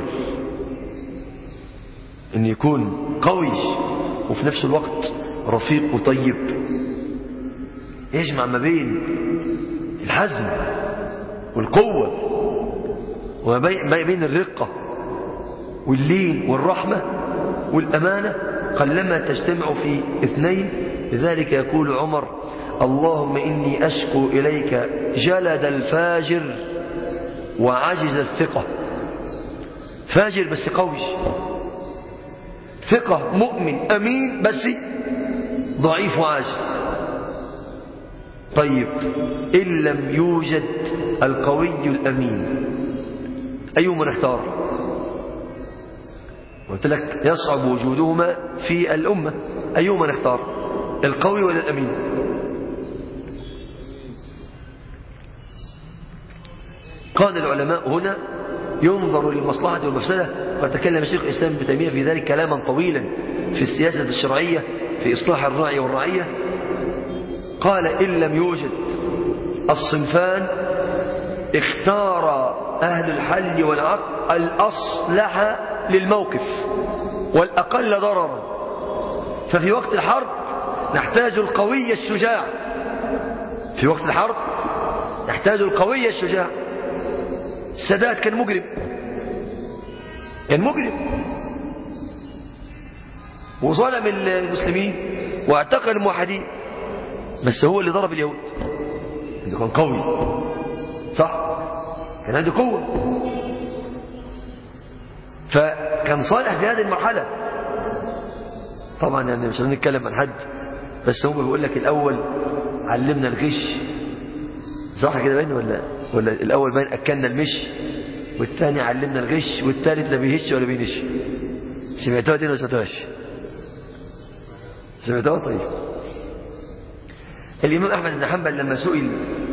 أن يكون قوي وفي نفس الوقت رفيق وطيب، يجمع ما بين الحزم والقوة وما بين الرقة واللين والرحمة والأمانة، قلما تجتمع في اثنين. لذلك يقول عمر اللهم إني أشكو إليك جلد الفاجر وعجز الثقة. فاجر بس قوي، ثقة مؤمن أمين بس ضعيف وعاجز. طيب إن لم يوجد القوي الأمين أيهما نختار؟ قلت لك يصعب وجودهما في الأمة، أيهما نختار؟ القوي ولا الأمين؟ قال العلماء هنا ينظر للمصلحة والمفسدة. وتكلم شيخ الإسلام ابن تيمية في ذلك كلاما طويلا في السياسة الشرعية في إصلاح الراعي والرعية. قال إن لم يوجد الصنفان اختار أهل الحل والعقل الأصلح للموقف والأقل ضررا. ففي وقت الحرب نحتاج القوي الشجاع، في وقت الحرب نحتاج القوي الشجاع. السادات كان مجرم، كان مجرم وظلم المسلمين واعتقل الموحدين، بس هو اللي ضرب اليهود. اللي كان قوي صح، كان عنده قوة، فكان صالح في هذه المرحلة. طبعا يعني مش هنتكلم عن حد، بس هم بيقول لك الأول علمنا الغش، صح كده باين ولا ولا الأول باين أكلنا المش، والثاني علمنا الغش، والثالث لا بيهش ولا بينش. سمعتوها دي ولا سمعتوهاش؟ سمعتوها؟ طيب. الإمام أحمد بن حنبل لما سئل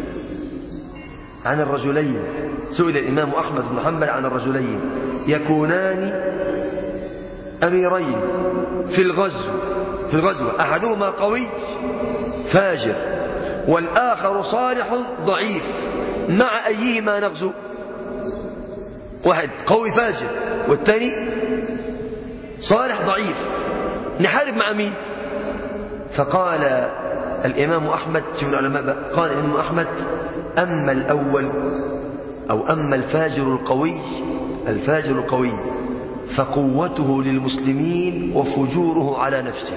عن الرجلين، سئل الإمام أحمد بن حنبل عن الرجلين يكونان أميرين في الغزو في الغزوة أحدهما قوي فاجر والآخر صالح ضعيف، مع أيهما نغزو؟ واحد قوي فاجر والثاني صالح ضعيف، نحارب مع مين؟ فقال الإمام أحمد، شوف العلماء بقى، قال الإمام أحمد أما الأول أو أما الفاجر القوي الفاجر القوي فقوته للمسلمين وفجوره على نفسه،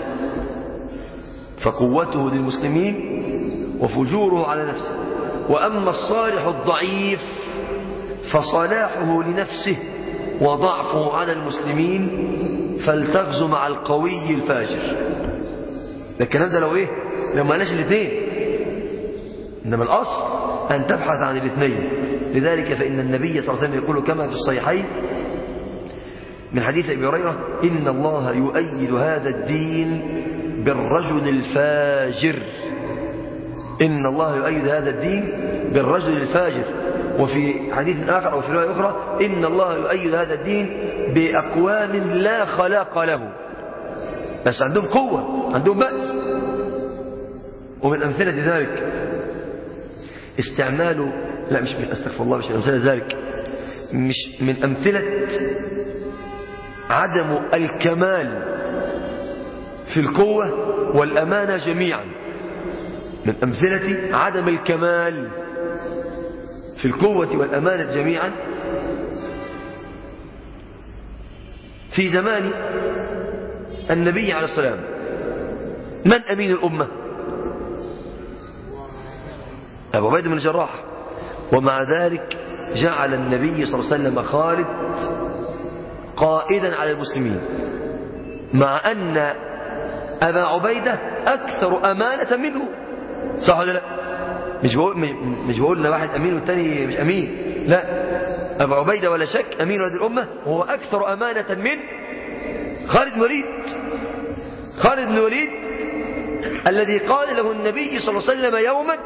فقوته للمسلمين وفجوره على نفسه. وأما الصالح الضعيف فصلاحه لنفسه وضعفه على المسلمين، فلتغزو مع القوي الفاجر. ده الكلام ده لو ايه؟ لو ما قالش الاثنين، انما الاصل ان تبحث عن الاثنين. لذلك فان النبي صلى الله عليه وسلم يقول كما في الصحيحين من حديث ابي هريره ان الله يؤيد هذا الدين بالرجل الفاجر، ان الله يؤيد هذا الدين بالرجل الفاجر. وفي حديث آخر أو في رواية أخرى إن الله يؤيد هذا الدين بأقوام لا خلاق له، بس عندهم قوة، عندهم بأس. ومن أمثلة ذلك استعمال، لا مش من أستغفر الله، مش من أمثلة ذلك، مش من أمثلة عدم الكمال في القوة والأمانة جميعا، من أمثلة عدم الكمال في القوة والأمانة جميعا في زمان النبي عليه السلام. من أمين الأمة؟ أبو عبيدة بن الجراح. ومع ذلك جعل النبي صلى الله عليه وسلم خالد قائدا على المسلمين، مع أن أبا عبيدة أكثر أمانة منه. صح ولا لا؟ مش بقول مش بقول ان واحد أمين والتاني مش أمين، لا، أبا عبيدة ولا شك أمين هذه الأمة، وهو أكثر أمانة من خالد بن وليد. خالد بن وليد الذي قال له النبي صلى الله عليه وسلم يوما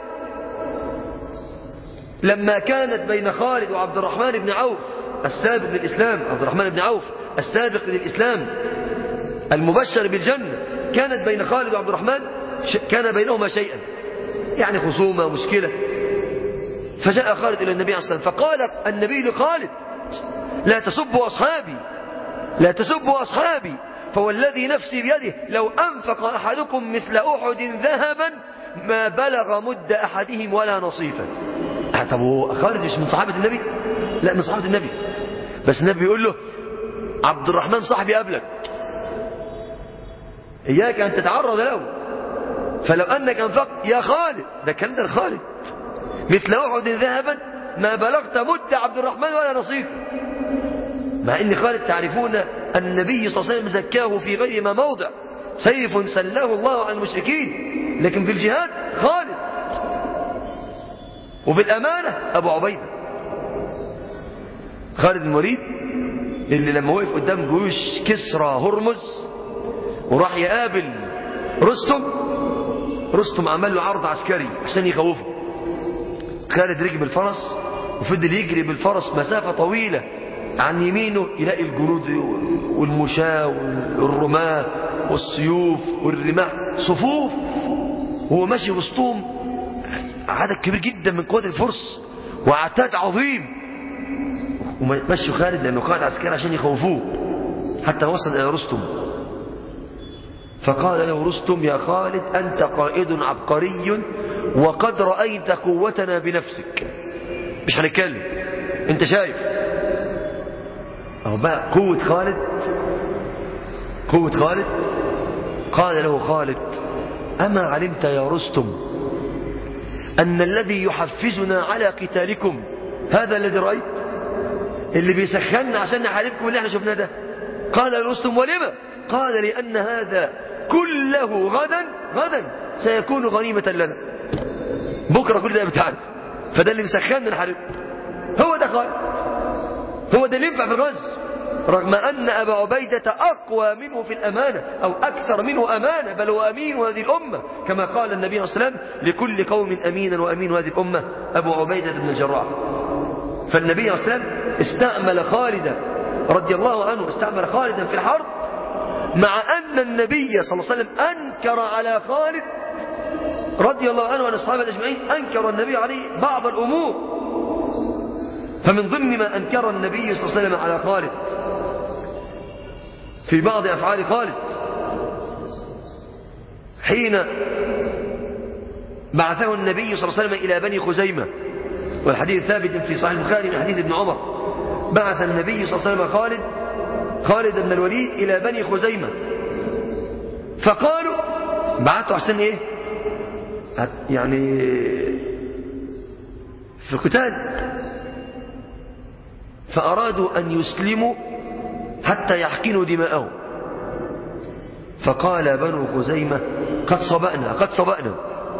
لما كانت بين خالد وعبد الرحمن بن عوف السابق للإسلام، عبد الرحمن بن عوف السابق للإسلام المبشر بالجنة، كانت بين خالد وعبد الرحمن كان بينهما شيئا، يعني خصومة مشكلة. فجاء خالد إلى النبي عليه الصلاة والسلام فقال النبي لخالد: لا تسبوا أصحابي، لا تسبوا أصحابي، فوالذي نفسي بيده لو أنفق أحدكم مثل أحد ذهبا ما بلغ مد أحدهم ولا نصيفا. طب هو خالد مش من صحابة النبي؟ لا، من صحابة النبي، بس النبي يقول له: عبد الرحمن صاحبي قبلك، إياك أن تتعرض له، فلو أنك أنفقت يا خالد، ده كان ده خالد، مثل أحد ذهبا ما بلغت مد عبد الرحمن ولا نصيفا. مع أن خالد تعرفون النبي صلى الله عليه وسلم زكاه في غير ما موضع، سيف سلاه الله على المشركين، لكن في الجهاد خالد، وبالأمانة أبو عبيدة. خالد بن الوليد اللي لما وقف قدام جيوش كسرى هرمز وراح يقابل رستم، رستم عمل له عرض عسكري عشان يخوفه. خالد ركب الفرس وفضل يجري بالفرس مسافة طويلة، عن يمينه يلاقي الجنود والمشاة والرماة والسيوف والرماح صفوف، وهو ماشي وسطهم عدد كبير جدا من قوات الفرس وعتاد عظيم، ومشوا خالد لأنه قائد عسكري عشان يخوفوه، حتى وصل إلى رستم. فقال له رستم: يا خالد أنت قائد عبقري وقد رأيت قوتنا بنفسك، مش هنتكلم، انت شايف اهو بقى قوة خالد، قوة خالد. قال له خالد: أما علمت يا رستم أن الذي يحفزنا على قتالكم هذا الذي رأيت، اللي بيسخننا عشان نحاربكم اللي احنا شفناه ده؟ قال رستم: ولما؟ قال: لأن هذا كله غدا غدا سيكون غنيمة لنا، بكرة كل ده بتاعنا، فده اللي بيسخننا نحارب. هو ده خالد، هو ده اللي ينفع في الغزو، رغم أن أبا عبيدة أقوى منه في الأمانة أو أكثر منه أمانة، بل هو أمين هذه الأمة، كما قال النبي صلى الله عليه وسلم: لكل قوم أمينا وأمين هذه الأمة أبو عبيدة بن الجراح. فالنبي صلى الله عليه وسلم استعمل خالدا رضي الله عنه، استعمل خالدا في الحرب، مع أن النبي صلى الله عليه وسلم أنكر على خالد رضي الله عنه وعن الصحابة أجمعين، أنكر النبي عليه بعض الأمور. فمن ضمن ما أنكر النبي صلى الله عليه وسلم على خالد في بعض أفعال خالد، حين بعثه النبي صلى الله عليه وسلم إلى بني خزيمة، والحديث ثابت في صحيح البخاري من حديث ابن عمر، بعث النبي صلى الله عليه وسلم خالد خالد بن الوليد إلى بني خزيمة، فقالوا بعثوا عشان إيه؟ يعني في القتال، فأرادوا أن يسلموا حتى يحقنوا دماءهم، فقال بنو خزيمة: قد صبأنا قد صبأنا.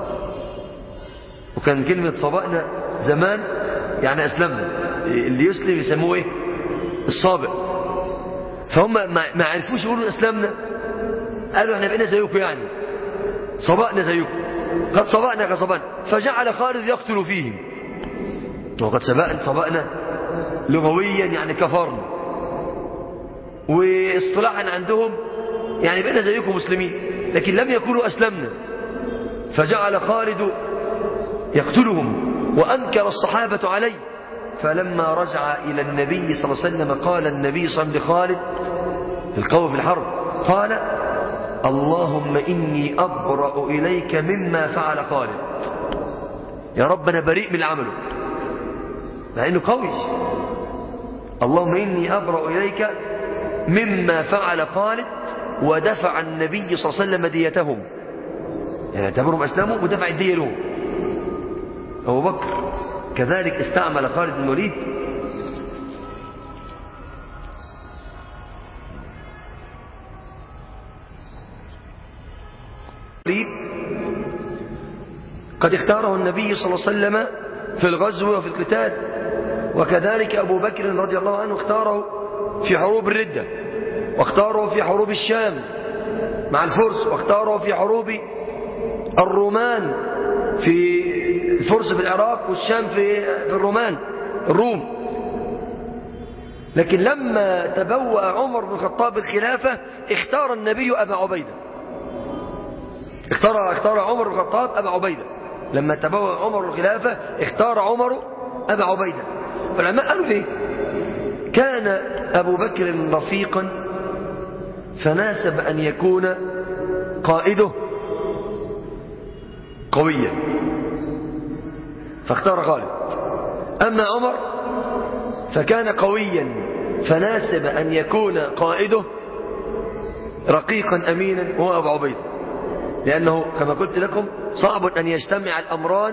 وكان كلمة صبأنا زمان يعني أسلمنا، اللي يسلم يسموه إيه؟ الصابئ. فهم ما عرفوش يقولوا أسلمنا، قالوا احنا بقينا زيكم، يعني صبأنا زيكم، قد صبأنا قد صبأنا. فجعل خالد يقتل فيهم، وقد صبأنا صبأنا لغويا يعني كفرنا، واصطلاحا عندهم يعني بقينا زيكم مسلمين، لكن لم يكونوا أسلمنا. فجعل خالد يقتلهم، وأنكر الصحابة عليه فلما رجع إلى النبي صلى الله عليه وسلم قال النبي صلى الله عليه وسلم لخالد القوي في الحرب قال اللهم إني أبرأ إليك مما فعل خالد. يا رب أنا بريء من اللي عمله مع إنه قوي. اللهم إني أبرأ إليك مما فعل خالد. ودفع النبي صلى الله عليه وسلم ديتهم، يعني اعتبرهم أسلموا ودفع الدية لهم. أبو بكر كذلك استعمل خالد بن الوليد قد اختاره النبي صلى الله عليه وسلم في الغزو وفي القتال، وكذلك أبو بكر رضي الله عنه اختاره في حروب الردة، واختاره في حروب الشام مع الفرس، واختاره في حروب الرومان في الفرس في العراق والشام في في الرومان الروم. لكن لما تبوأ عمر بن الخطاب الخلافة اختار النبي أبا عبيدة، اختار اختار عمر بن الخطاب أبا عبيدة. لما تبوأ عمر الخلافة اختار عمر أبا عبيدة. فالعلماء قالوا ليه؟ كان أبو بكر رفيقا فناسب أن يكون قائده قويا فاختار خالد. أما عمر فكان قويا فناسب أن يكون قائده رقيقا أمينا وهو أبو عبيدة، لأنه كما قلت لكم صعب أن يجتمع الأمران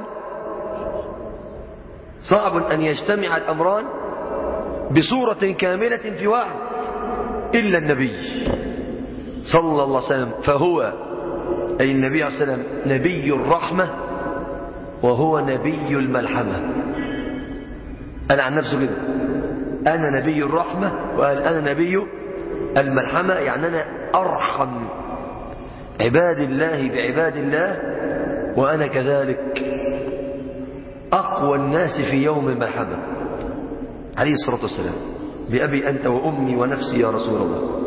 صعب أن يجتمع الأمران بصورة كاملة في واحد إلا النبي صلى الله عليه وسلم. فهو أي النبي عليه الصلاة والسلام نبي الرحمة وهو نبي الملحمة. أنا عن نفسه كده أنا نبي الرحمة وقال أنا نبي الملحمة، يعني أنا أرحم عباد الله بعباد الله، وأنا كذلك أقوى الناس في يوم الملحمة عليه الصلاة والسلام. بأبي أنت وأمي ونفسي يا رسول الله.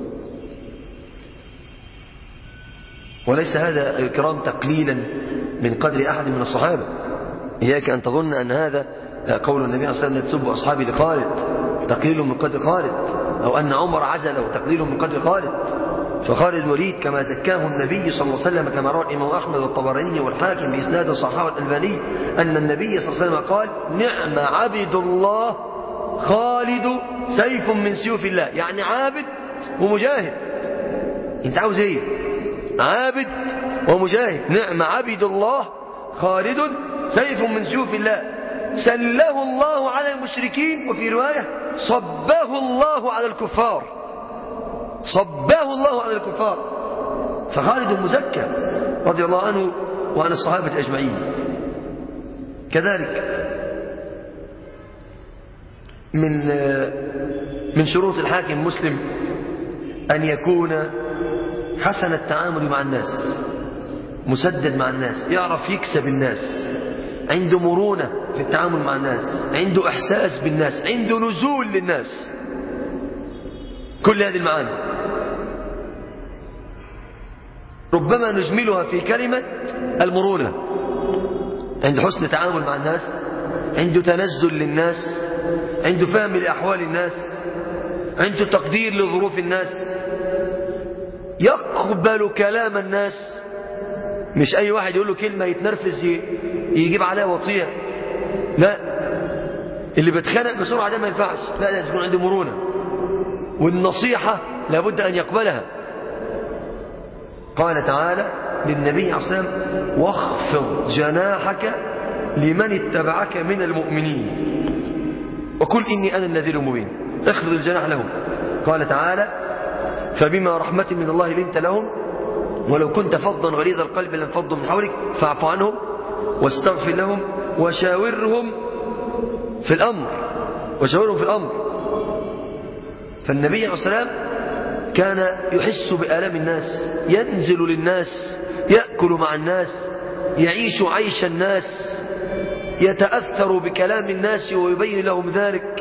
وليس هذا الكرام تقليلا من قدر أحد من الصحابة. إياك أن تظن أن هذا قول النبي صلى الله عليه وسلم تسب أصحابي لخالد تقليل من قدر خالد، أو أن عمر عزله تقليل من قدر خالد. فخالد الوليد كما زكاه النبي صلى الله عليه وسلم كما روى الإمام أحمد والطبراني والحاكم بإسناد صحيح الألباني أن النبي صلى الله عليه وسلم قال نعم عبد الله خالد سيف من سيوف الله، يعني عابد ومجاهد. انت عاوز ايه؟ عابد ومجاهد. نعم عبد الله خالد سيف من سيوف الله سله الله على المشركين، وفي رواية صبه الله على الكفار صبه الله على الكفار. فخالد مزكى رضي الله عنه وعن الصحابة أجمعين. كذلك من من شروط الحاكم مسلم أن يكون حسن التعامل مع الناس، مسدد مع الناس، يعرف يكسب الناس، عنده مرونة في التعامل مع الناس، عنده إحساس بالناس، عنده نزول للناس. كل هذه المعاني ربما نجملها في كلمة المرونة. عنده حسن تعامل مع الناس، عنده تنزل للناس، عنده فهم لأحوال الناس، عنده تقدير لظروف الناس، يقبل كلام الناس. مش أي واحد يقول له كلمة يتنرفز يجيب عليها وطية، لا، اللي بيتخانق بسرعة ده ما ينفعش، لا، لازم تكون عنده مرونة. والنصيحة لابد أن يقبلها. قال تعالى للنبي عليه الصلاة والسلام واخفض جناحك لمن اتبعك من المؤمنين وقل إني أنا النذير المبين. اخفض الجناح لهم. قال تعالى فبما رحمة من الله لنت لهم ولو كنت فظا غليظ القلب لانفضوا من حولك فاعف عنهم واستغفر لهم وشاورهم في الأمر وشاورهم في الأمر. فالنبي عليه الصلاة والسلام كان يحس بآلام الناس، ينزل للناس، يأكل مع الناس، يعيش عيش الناس، يتأثر بكلام الناس ويبين لهم ذلك.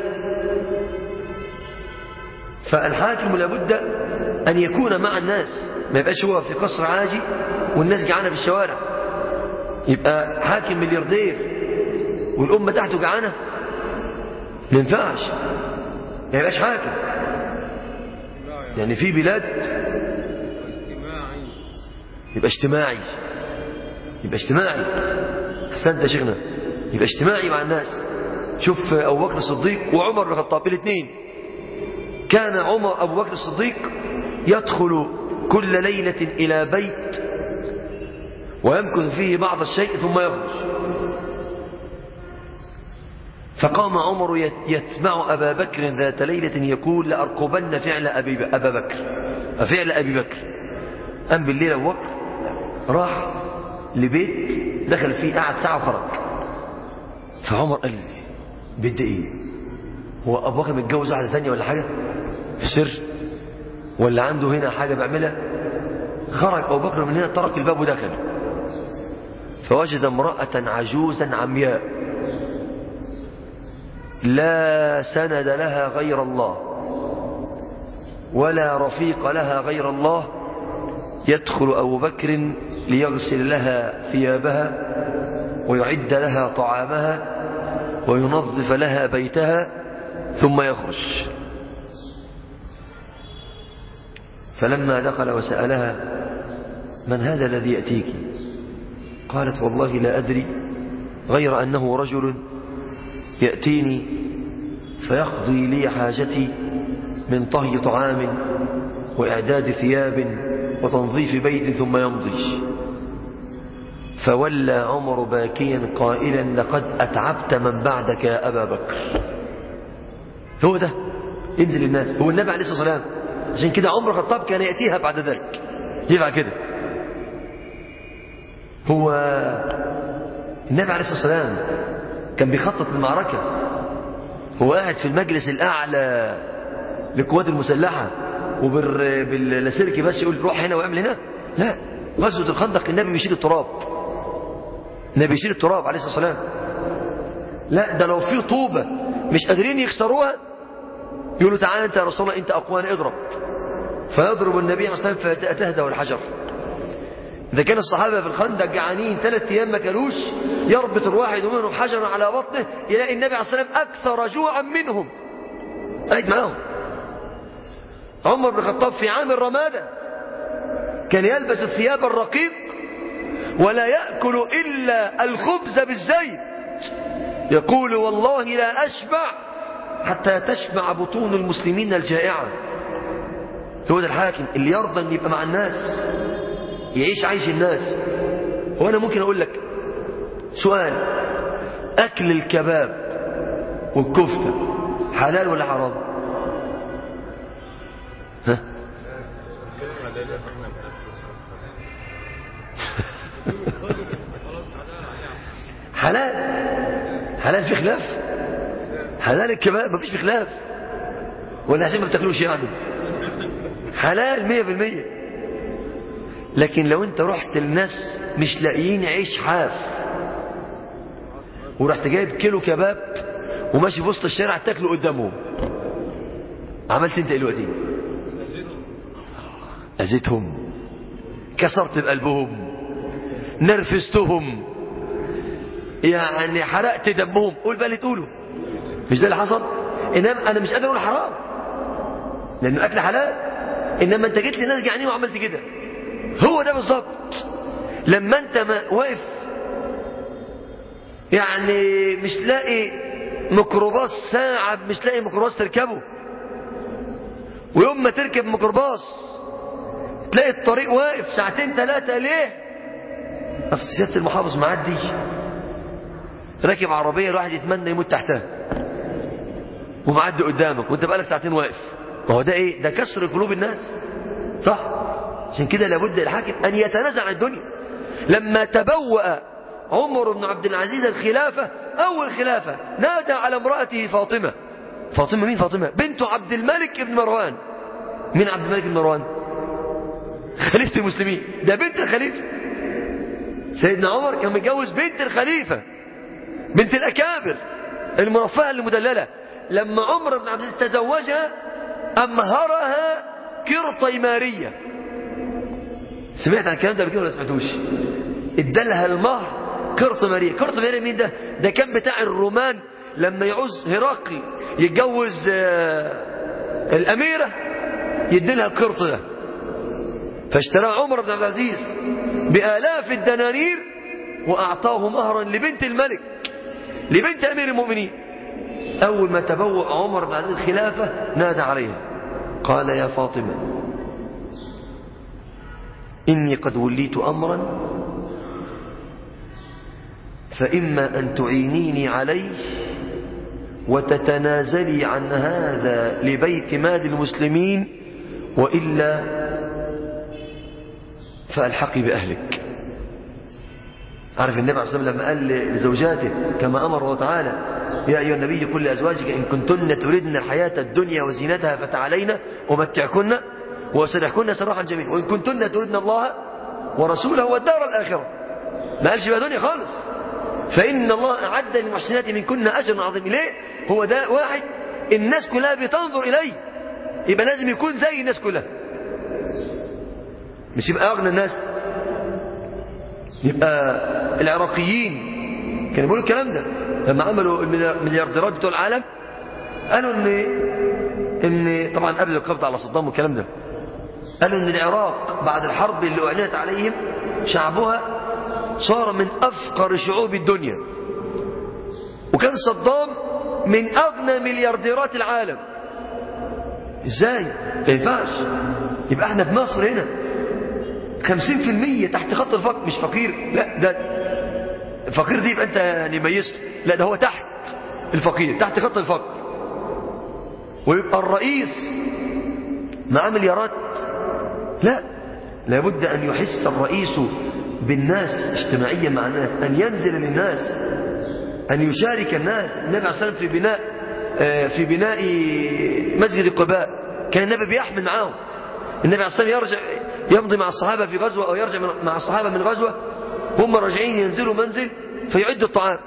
فالحاكم لابد أن يكون مع الناس، ما يبقاش هو في قصر عاجي والناس جعانة في الشوارع، يبقى حاكم ملياردير والأمة تحته جعانة، ما ينفعش ما يبقاش حاكم. يعني في بلاد يبقى اجتماعي يبقى اجتماعي احسنت يا شيخنا، يبقى اجتماعي مع الناس. شوف أبو بكر الصديق وعمر بن الخطاب الاثنين، كان عمر أبو بكر الصديق يدخل كل ليلة إلى بيت ويمكث فيه بعض الشيء ثم يخرج. فقام عمر يتبع أبا بكر ذات ليلة يقول لأرقبن فعل أبي أبا بكر فعل أبي بكر. قام بالليل أبو بكر راح لبيت دخل فيه قعد ساعة وخرج. فعمر قال لي بدي ايه؟ هو أبو بكر متجوز واحدة ثانية ولا حاجة في سر ولا عنده هنا حاجة بيعملها؟ خرج أبو بكر من هنا ترك الباب ودخل فوجد امرأة عجوزا عمياء لا سند لها غير الله ولا رفيق لها غير الله. يدخل أبو بكر ليغسل لها ثيابها ويعد لها طعامها وينظف لها بيتها ثم يخرج. فلما دخل وسألها من هذا الذي يأتيك؟ قالت والله لا أدري غير أنه رجل يأتيني فيقضي لي حاجتي من طهي طعام وإعداد ثياب وتنظيف بيت ثم يمضي. فولى عمر باكيا قائلا لقد أتعبت من بعدك يا أبا بكر. هو ده انزل الناس، هو النبي عليه الصلاة والسلام. عشان كده عمر الخطاب كان يأتيها بعد ذلك يبقى كده. هو النبي عليه الصلاة والسلام كان بيخطط للمعركة، هو قاعد في المجلس الأعلى للقوات المسلحة وباللاسلكي بس يقول روح هنا واعمل هنا؟ لا، غزوة الخندق النبي بيشيل التراب، النبي بيشيل التراب عليه الصلاة والسلام. لا، ده لو في طوبة مش قادرين يكسروها يقولوا تعالى انت يا رسول الله انت اقوانا اضرب، فيضرب النبي عليه الصلاة والسلام فتهدأ الحجر. إذا كان الصحابة في الخندق جعانين ثلاث أيام ما كلوش، يربط الواحد منهم حجرا على بطنه يلاقي النبي عليه الصلاة والسلام أكثر جوعا منهم قاعد معاهم. عمر بن الخطاب في عام الرمادة كان يلبس الثياب الرقيق ولا يأكل إلا الخبز بالزيت، يقول والله لا أشبع حتى تشبع بطون المسلمين الجائعة. هو ده الحاكم اللي يرضى أن يبقى مع الناس، يعيش عيش الناس. وأنا ممكن أقول لك سؤال، أكل الكباب والكفتة حلال ولا حرام؟ ها؟ حلال حلال في خلاف؟ حلال الكباب مفيش في خلاف، ولا عشان ما بتاكلوش يعني حلال مية في المية. لكن لو انت رحت للناس مش لاقيين عيش حاف ورحت جايب كيلو كباب وماشي في وسط الشارع تاكله قدامهم، عملت انت دلوقتي؟ اذيتهم، كسرت بقلبهم، نرفزتهم، يعني حرقت دمهم. قول بقى اللي تقوله، مش ده اللي حصل؟ انما انا مش قادر اقول حرام لانه اكل حلال، انما انت جيت لناس جعانين وعملت كده. هو ده بالظبط. لما انت ما واقف يعني مش لاقي ميكروباص ساعة، مش لاقي ميكروباص تركبه، ويوم ما تركب ميكروباص تلاقي الطريق واقف ساعتين ثلاثة. ليه؟ اصل سيادة المحافظ معدي راكب عربية الواحد يتمنى يموت تحتها ومعدي قدامك وانت بقالك ساعتين واقف. ما هو ده ايه؟ ده كسر قلوب الناس، صح؟ عشان كده لابد الحاكم ان يتنازع عن الدنيا. لما تبوأ عمر بن عبد العزيز الخلافة، اول خلافة، نادى على امرأته فاطمة. فاطمة مين؟ فاطمة بنت عبد الملك بن مروان. مين عبد الملك بن مروان؟ خليفة المسلمين، ده بنت الخليفة. سيدنا عمر كان متجوز بنت الخليفة، بنت الأكابر المرفهة المدللة. لما عمر بن عبد العزيز تزوجها أمهرها كرطيمارية. سمعت عن الكلام ده قبل كده ولا سمعتوش؟ ادالها المهر كرطيمارية. كرطيمارية مين ده؟ ده كان بتاع الرومان لما يعوز هرقل يتجوز الأميرة يديلها القرط ده، فاشتراه عمر بن عبد العزيز بآلاف الدنانير وأعطاه مهرا لبنت الملك، لبنت أمير المؤمنين. أول ما تبوأ عمر بن عبد العزيز الخلافة نادى عليها قال يا فاطمة إني قد وليت أمرا فإما أن تعينيني عليه وتتنازلي عن هذا لبيت مال المسلمين، وإلا فألحقي بأهلك. عارف النبي عليه الصلاة والسلام لما قال لزوجاته كما أمر الله تعالى يا أيها النبي قل لأزواجك إن كنتن تريدن الحياة الدنيا وزينتها فتعالينا أمتعكن وأسرحكن سراحا جميلا، وإن كنتن تريدن الله ورسوله والدار الآخرة. ما قالش بقى دنيا خالص. فإن الله أعد للمحسنات منكن أجرا عظيما. ليه؟ هو ده واحد الناس كلها بتنظر إليه، يبقى لازم يكون زي الناس كلها، مش يبقى أغنى الناس. يبقى العراقيين كانوا بيقولوا الكلام ده لما عملوا المليارديرات بتوع العالم، قالوا ان ان طبعا قبل القبض على صدام والكلام ده، قالوا ان العراق بعد الحرب اللي اعلنت عليهم شعبها صار من افقر شعوب الدنيا، وكان صدام من اغنى مليارديرات العالم. ازاي؟ ما ينفعش. يبقى احنا في مصر هنا خمسين في المية تحت خط الفقر، مش فقير، لا ده الفقير دي يبقى انت يعني ميزته، لا ده هو تحت الفقير، تحت خط الفقر. ويبقى الرئيس مع مليارات، لا، لابد ان يحس الرئيس بالناس اجتماعيا مع الناس، ان ينزل للناس، ان يشارك الناس. النبي عليه الصلاة والسلام في بناء في بناء مسجد قباء كان النبي بيحمل معاهم. النبي عليه الصلاة والسلام يرجع يمضي مع الصحابة في غزوة أو يرجع مع الصحابة من غزوة، هم راجعين ينزلوا منزل فيعدوا الطعام،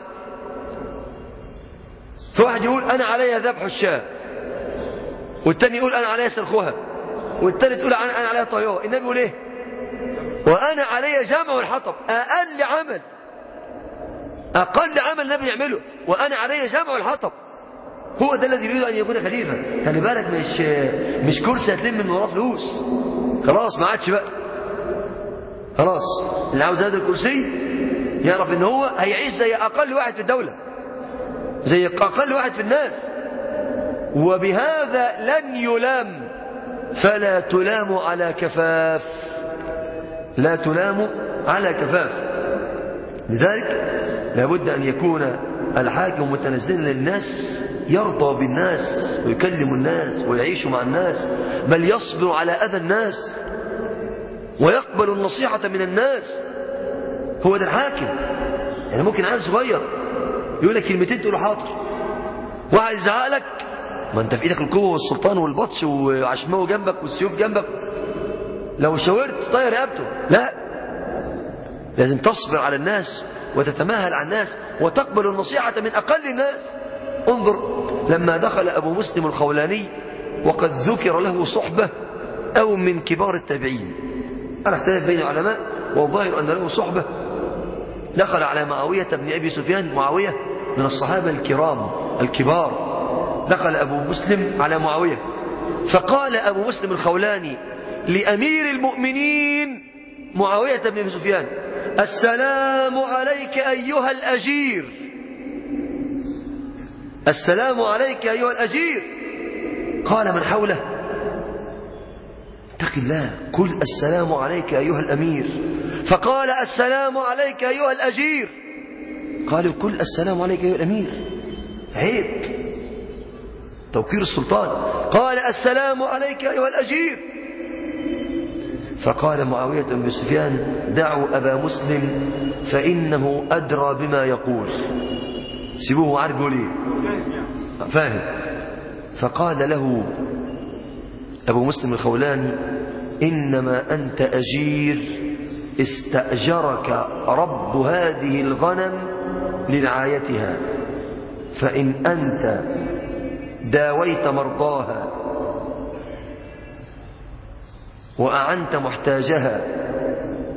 فواحد يقول أنا علي ذبح الشاة، والتاني يقول أنا علي سلخها، والتالت يقول أنا علي طيور. النبي يقول إيه؟ وأنا علي جمع الحطب. أقل عمل أقل عمل النبي يعمله وأنا علي جمع الحطب. هو ده الذي يريد أن يكون خليفة. خلي بالك، مش مش كرسي هتلم من وراه فلوس خلاص، ما عادش بقى خلاص. اللي عاوز هذا الكرسي يعرف ان هو هيعيش زي اقل واحد في الدولة، زي اقل واحد في الناس، وبهذا لن يلام. فلا تلام على كفاف، لا تلام على كفاف. لذلك لابد ان يكون الحاكم متنزلا للناس، يرضى بالناس ويكلم الناس ويعيش مع الناس، بل يصبر على أذى الناس ويقبل النصيحة من الناس. هو ده الحاكم. يعني ممكن عيل صغير يقول لك كلمتين تقول له حاضر، واحد يزعق لك، ما انت في ايدك القوة والسلطان والبطش وعشماوي جنبك والسيوف جنبك، لو شاورت طير رقبته. لا، لازم تصبر على الناس وتتماهل على الناس وتقبل النصيحة من أقل الناس. انظر لما دخل أبو مسلم الخولاني وقد ذكر له صحبة أو من كبار التابعين، أنا اختلف بين العلماء والظاهر أن له صحبة، دخل على معاوية بن أبي سفيان. معاوية من الصحابة الكرام الكبار. دخل أبو مسلم على معاوية فقال أبو مسلم الخولاني لأمير المؤمنين معاوية بن أبي سفيان: السلام عليك أيها الأجير، السلام عليك أيها الأجير. قال من حوله: اتق الله، قل السلام عليك أيها الأمير. فقال: السلام عليك أيها الأجير. قالوا: قل السلام عليك أيها الأمير. عيب توقير السلطان. قال: السلام عليك أيها الأجير. فقال معاوية بن سفيان: دعوا أبا مسلم فإنه أدرى بما يقول، سيبوه عارف يقول ايه، فاهم. فقال له أبو مسلم الخولاني: إنما أنت أجير، استأجرك رب هذه الغنم لرعايتها، فإن أنت داويت مرضاها وأعنت محتاجها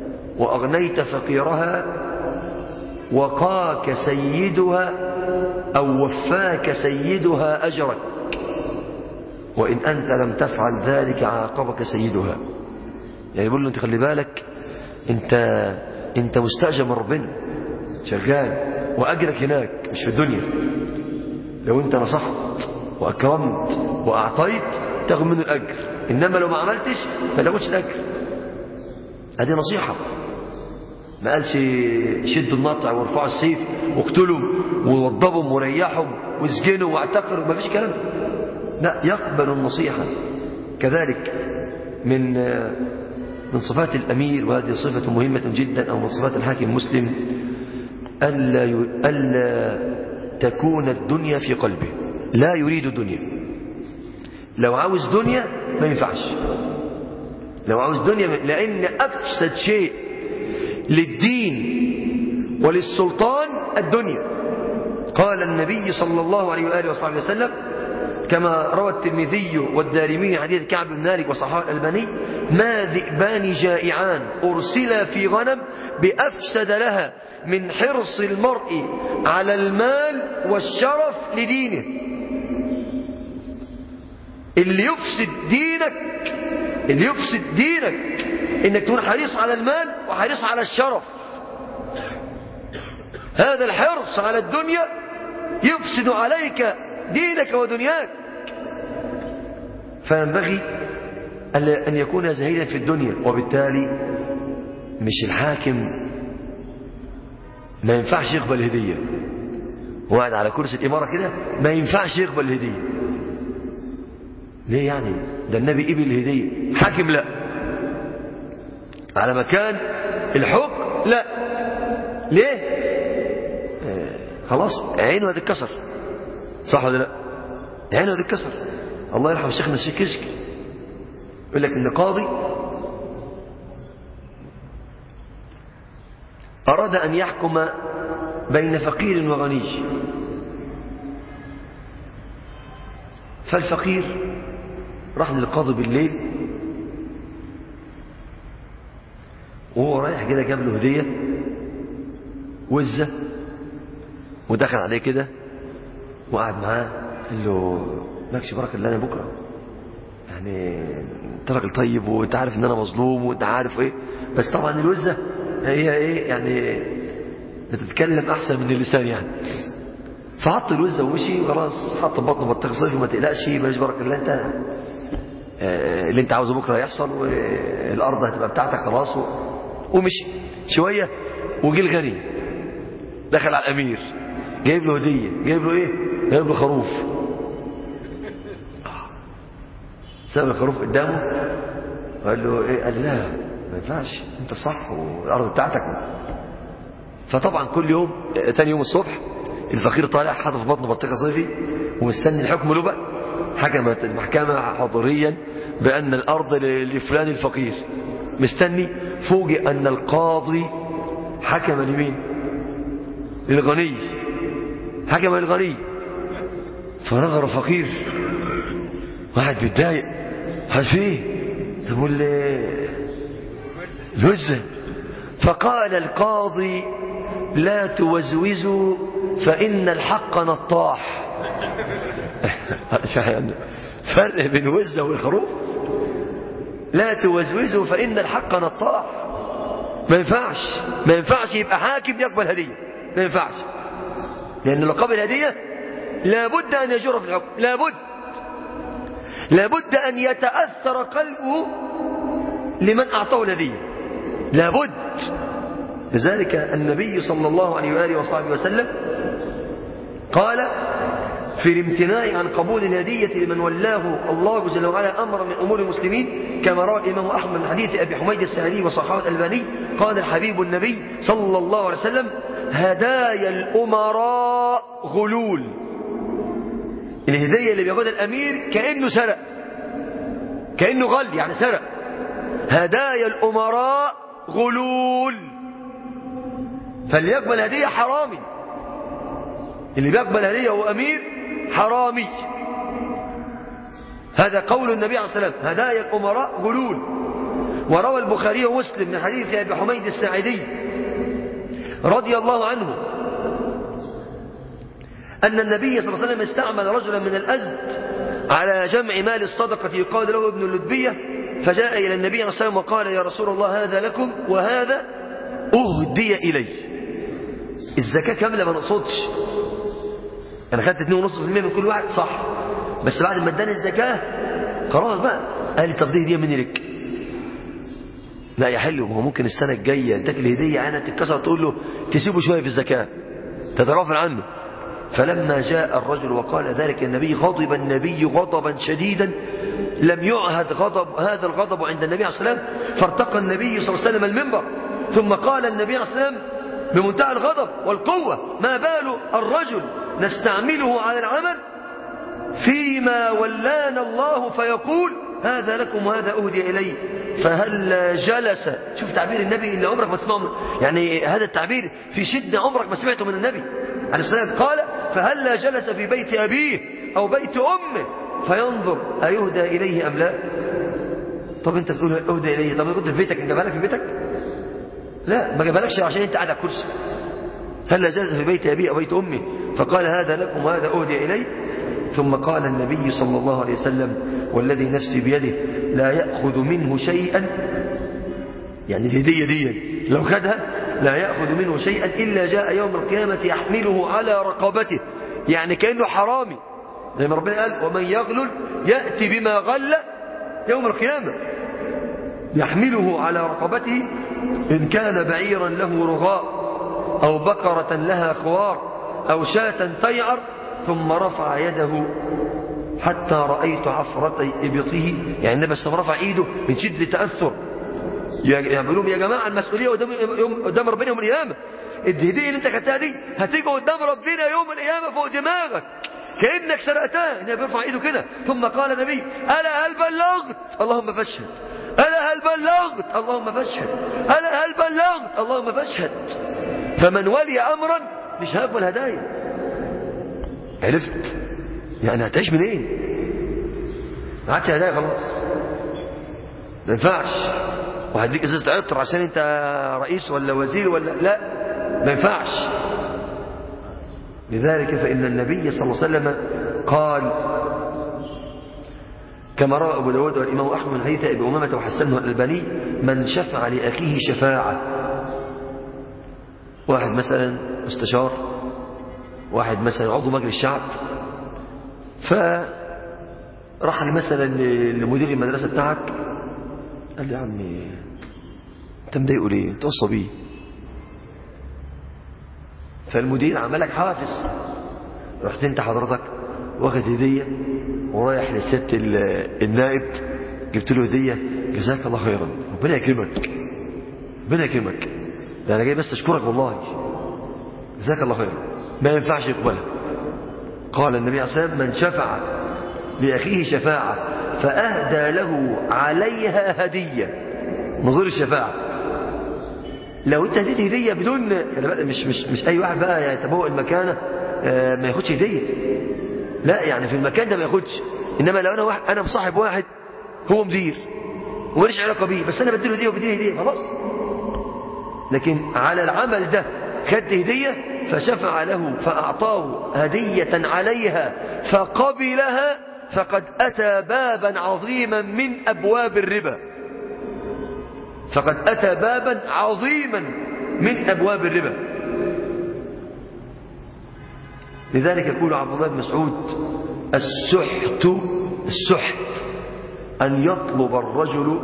وأغنيت فقيرها وقاك سيدها أو وفاك سيدها أجرك، وإن أنت لم تفعل ذلك عاقبك سيدها. يعني يقول له أنت خلي بالك، أنت, أنت مستأجر من ربنا، شغال وأجرك هناك مش في الدنيا. لو أنت نصحت وأكرمت وأعطيت تاخذ منه الأجر، إنما لو ما عملتش ما تاخدش الأجر. هذه نصيحة. ما قالش شدوا النطع وارفعوا السيف واقتلوا ووضبهم وريحهم واسجنوا واعتقروا، ما فيش كلام. لا، يقبل النصيحة. كذلك من من صفات الأمير، وهذه صفة مهمة جدا، أو من صفات الحاكم المسلم، ألا ألا تكون الدنيا في قلبه، لا يريد الدنيا. لو عاوز دنيا ما ينفعش، لو عاوز دنيا، لأن أفسد شيء للدين وللسلطان الدنيا. قال النبي صلى الله عليه وآله وصحبه وسلم كما روى الترمذي والدارمي حديث كعب بن مالك وصححه الألباني: ما ذئبان جائعان أرسلا في غنم بأفسد لها من حرص المرء على المال والشرف لدينه. اللي يفسد دينك، اللي يفسد دينك انك تكون حريص على المال وحريص على الشرف. هذا الحرص على الدنيا يفسد عليك دينك ودنياك. فينبغي أن يكون زهيدا في الدنيا. وبالتالي مش الحاكم ما ينفعش يقبل هدية، وقاعد على كرسي الإمارة كده ما ينفعش يقبل هدية. ليه يعني؟ ده النبي قبل الهدية، حاكم لا، على مكان الحكم لا. ليه؟ آه خلاص عينه هتتكسر، صح ولا لا؟ عينه هتتكسر. الله يرحم شيخنا الشيخ كشك يقول لك ان قاضي أراد أن يحكم بين فقير وغني، فالفقير راح للقاضي بالليل وهو رايح كده، جاب له هدية وزة، ودخل عليه كده وقعد معاه قال له: ماكش بركة اللي أنا بكرة، يعني انت راجل طيب وانت عارف ان انا مظلوم وانت عارف ايه، بس طبعا الوزة هي ايه يعني بتتكلم احسن من اللسان يعني. فحط الوزة ومشي وخلاص، حط بطنه بطيخ صيفي، وما تقلقش ماليش بركة اللي انت اللي انت عاوزه بكره هيحصل، والارض هتبقى بتاعتك خلاص. ومشي شوية وجي الغني دخل على الامير، جايب له هدية، جايب له ايه؟ جايب له خروف. ساب الخروف قدامه وقال له ايه؟ قال لا ما ينفعش، انت صح والارض بتاعتك. فطبعا كل يوم تاني يوم الصبح الفقير طالع حاطط في بطنه بطيخه صيفي ومستني الحكم له بقى. حكمت المحكمة حضوريا بأن الأرض لفلان الفقير، مستني. فوجئ أن القاضي حكم لمين؟ للغني، حكم للغني. فنظر فقير واحد بيتضايق، قال فيه تقول الوزة. فقال القاضي: لا توزوزوا فإن الحق نطاح. فرق بين وزة والخروف. لا توزوزوا فإن الحق نطاح. ما ينفعش، ما ينفعش يبقى حاكم يقبل هدية، ما ينفعش. لأن لو قبل هدية لابد أن يجور في الحكم، لابد لابد أن يتأثر قلبه لمن أعطاه الهدية، لابد. لذلك النبي صلى الله عليه وآله وصحبه وسلم قال في الامتناع عن قبول الهدية لمن ولاه الله جل وعلا أمر من أمور المسلمين، كما روى الإمام أحمد من حديث أبي حميد الساعدي وصححه الألباني قال الحبيب النبي صلى الله عليه وسلم: هدايا الأمراء غلول. الهدية اللي بياخدها الأمير كأنه سرق، كأنه غل يعني سرق. هدايا الأمراء غلول. فاللي يقبل هدية حرامي، اللي بيقبل هدية هو أمير حرامي. هذا قول النبي عليه الصلاة والسلام: هدايا الأمراء غلول. وروى البخاري ومسلم من حديث أبي حميد الساعدي رضي الله عنه أن النبي صلى الله عليه وسلم استعمل رجلا من الأزد على جمع مال الصدقة يقال له ابن اللدبية، فجاء إلى النبي عليه الصلاة والسلام وقال يا رسول الله هذا لكم وهذا أهدي إلي. الزكاة كاملة ما نقصدش، أنا خدت اتنين ونص في المية من كل واحد صح، بس بعد ما اداني الزكاة خلاص بقى قال لي طب دي هدية مني لك. لا يا حلو، ما هو ممكن السنة الجاية اداك الهدية عينها تتكسر تقول له تسيبه شوية في الزكاة تتغافل عنه. فلما جاء الرجل وقال ذلك النبي غضب النبي غضبا شديدا لم يعهد غضب هذا الغضب عند النبي عليه الصلاة والسلام، فارتقى النبي صلى الله عليه وسلم المنبر ثم قال النبي عليه الصلاة والسلام بمنتهى الغضب والقوة ما بال الرجل نستعمله على العمل فيما ولانا الله فيقول هذا لكم وهذا أهدي إلي فهل جلس. شوف تعبير النبي اللي عمرك ما تسمعه، يعني هذا التعبير في شدة عمرك ما سمعته من النبي عليه الصلاة والسلام. قال فهل جلس في بيت أبيه أو بيت أمه فينظر أيهدى إليه أم لا. طب أنت بتقول أهدى إليه، طب كنت في بيتك أنت بالك في بيتك؟ لا ما جابلكش عشان أنت قاعد على الكرسي. هل جلس في بيت أبيه أو بيت أمه فقال هذا لكم وهذا أهدي إلي. ثم قال النبي صلى الله عليه وسلم والذي نفسي بيده لا يأخذ منه شيئا، يعني الهدية دي لو خدها لا يأخذ منه شيئا إلا جاء يوم القيامة يحمله على رقبته، يعني كأنه حرامي زي ما ربنا قال ومن يغلل يأتي بما غل يوم القيامة يحمله على رقبته إن كان بعيرا له رغاء أو بقرة لها خوار أو شاة تيعر ثم رفع يده حتى رأيت عفرة إبطه، يعني النبي بس رفع إيده من شدة التأثر. يقولون يا جماعة المسؤولية قدام, قدام ربنا يوم القيامة، الهدية اللي انت خدتها دي هتيجي قدام ربنا يوم القيامة فوق دماغك كأنك سرقتها. النبي بيرفع إيده كده ثم قال النبي ألا هل بلغت اللهم فاشهد، ألا هل بلغت اللهم فاشهد، ألا هل بلغت اللهم فاشهد. فمن ولي أمرا مش هيقبل هدايا. عرفت يعني هتعيش منين؟ إيه؟ ما عادش هدايا خلاص، ما ينفعش. وهديك ازازه عطر عشان انت رئيس ولا وزير ولا لا، ما ينفعش. لذلك فإن النبي صلى الله عليه وسلم قال كما روى أبو داود والإمام أحمد من حديث أبي أمامة وحسنه الألباني من شفع لأخيه شفاعة. واحد مثلا مستشار، واحد مثلا عضو مجلس الشعب، فراح مثلا لمدير المدرسة بتاعك قال لي يا عمي انت مضايقه ليه؟ انت وصى بيه. فالمدير عملك حافز، رحت انت حضرتك واخد هدية ورايح لست النائب جبت له هدية جزاك الله خيرا ربنا يكرمك ربنا يكرمك ده انا جاي بس اشكرك والله جزاك الله خيرا. ما ينفعش يقبلها. قال النبي عليه الصلاة والسلام من شفع لأخيه شفاعة فأهدى له عليها هدية. نظير الشفاعة لو انت هديت هدية بدون مش مش مش اي واحد بقى يتبوء المكانة ما ياخدش هدية، لا يعني في المكان ده ما ياخدش. انما لو انا واحد انا مصاحب واحد هو مدير وماليش علاقة بيه بس انا بديله هدية وبديله هدية خلاص. لكن على العمل ده خدت هدية فشفع له فأعطاه هدية عليها فقبلها فقد أتى بابا عظيما من أبواب الربا، فقد أتى بابا عظيما من أبواب الربا. لذلك يقول عبد الله بن مسعود السحت السحت أن يطلب الرجل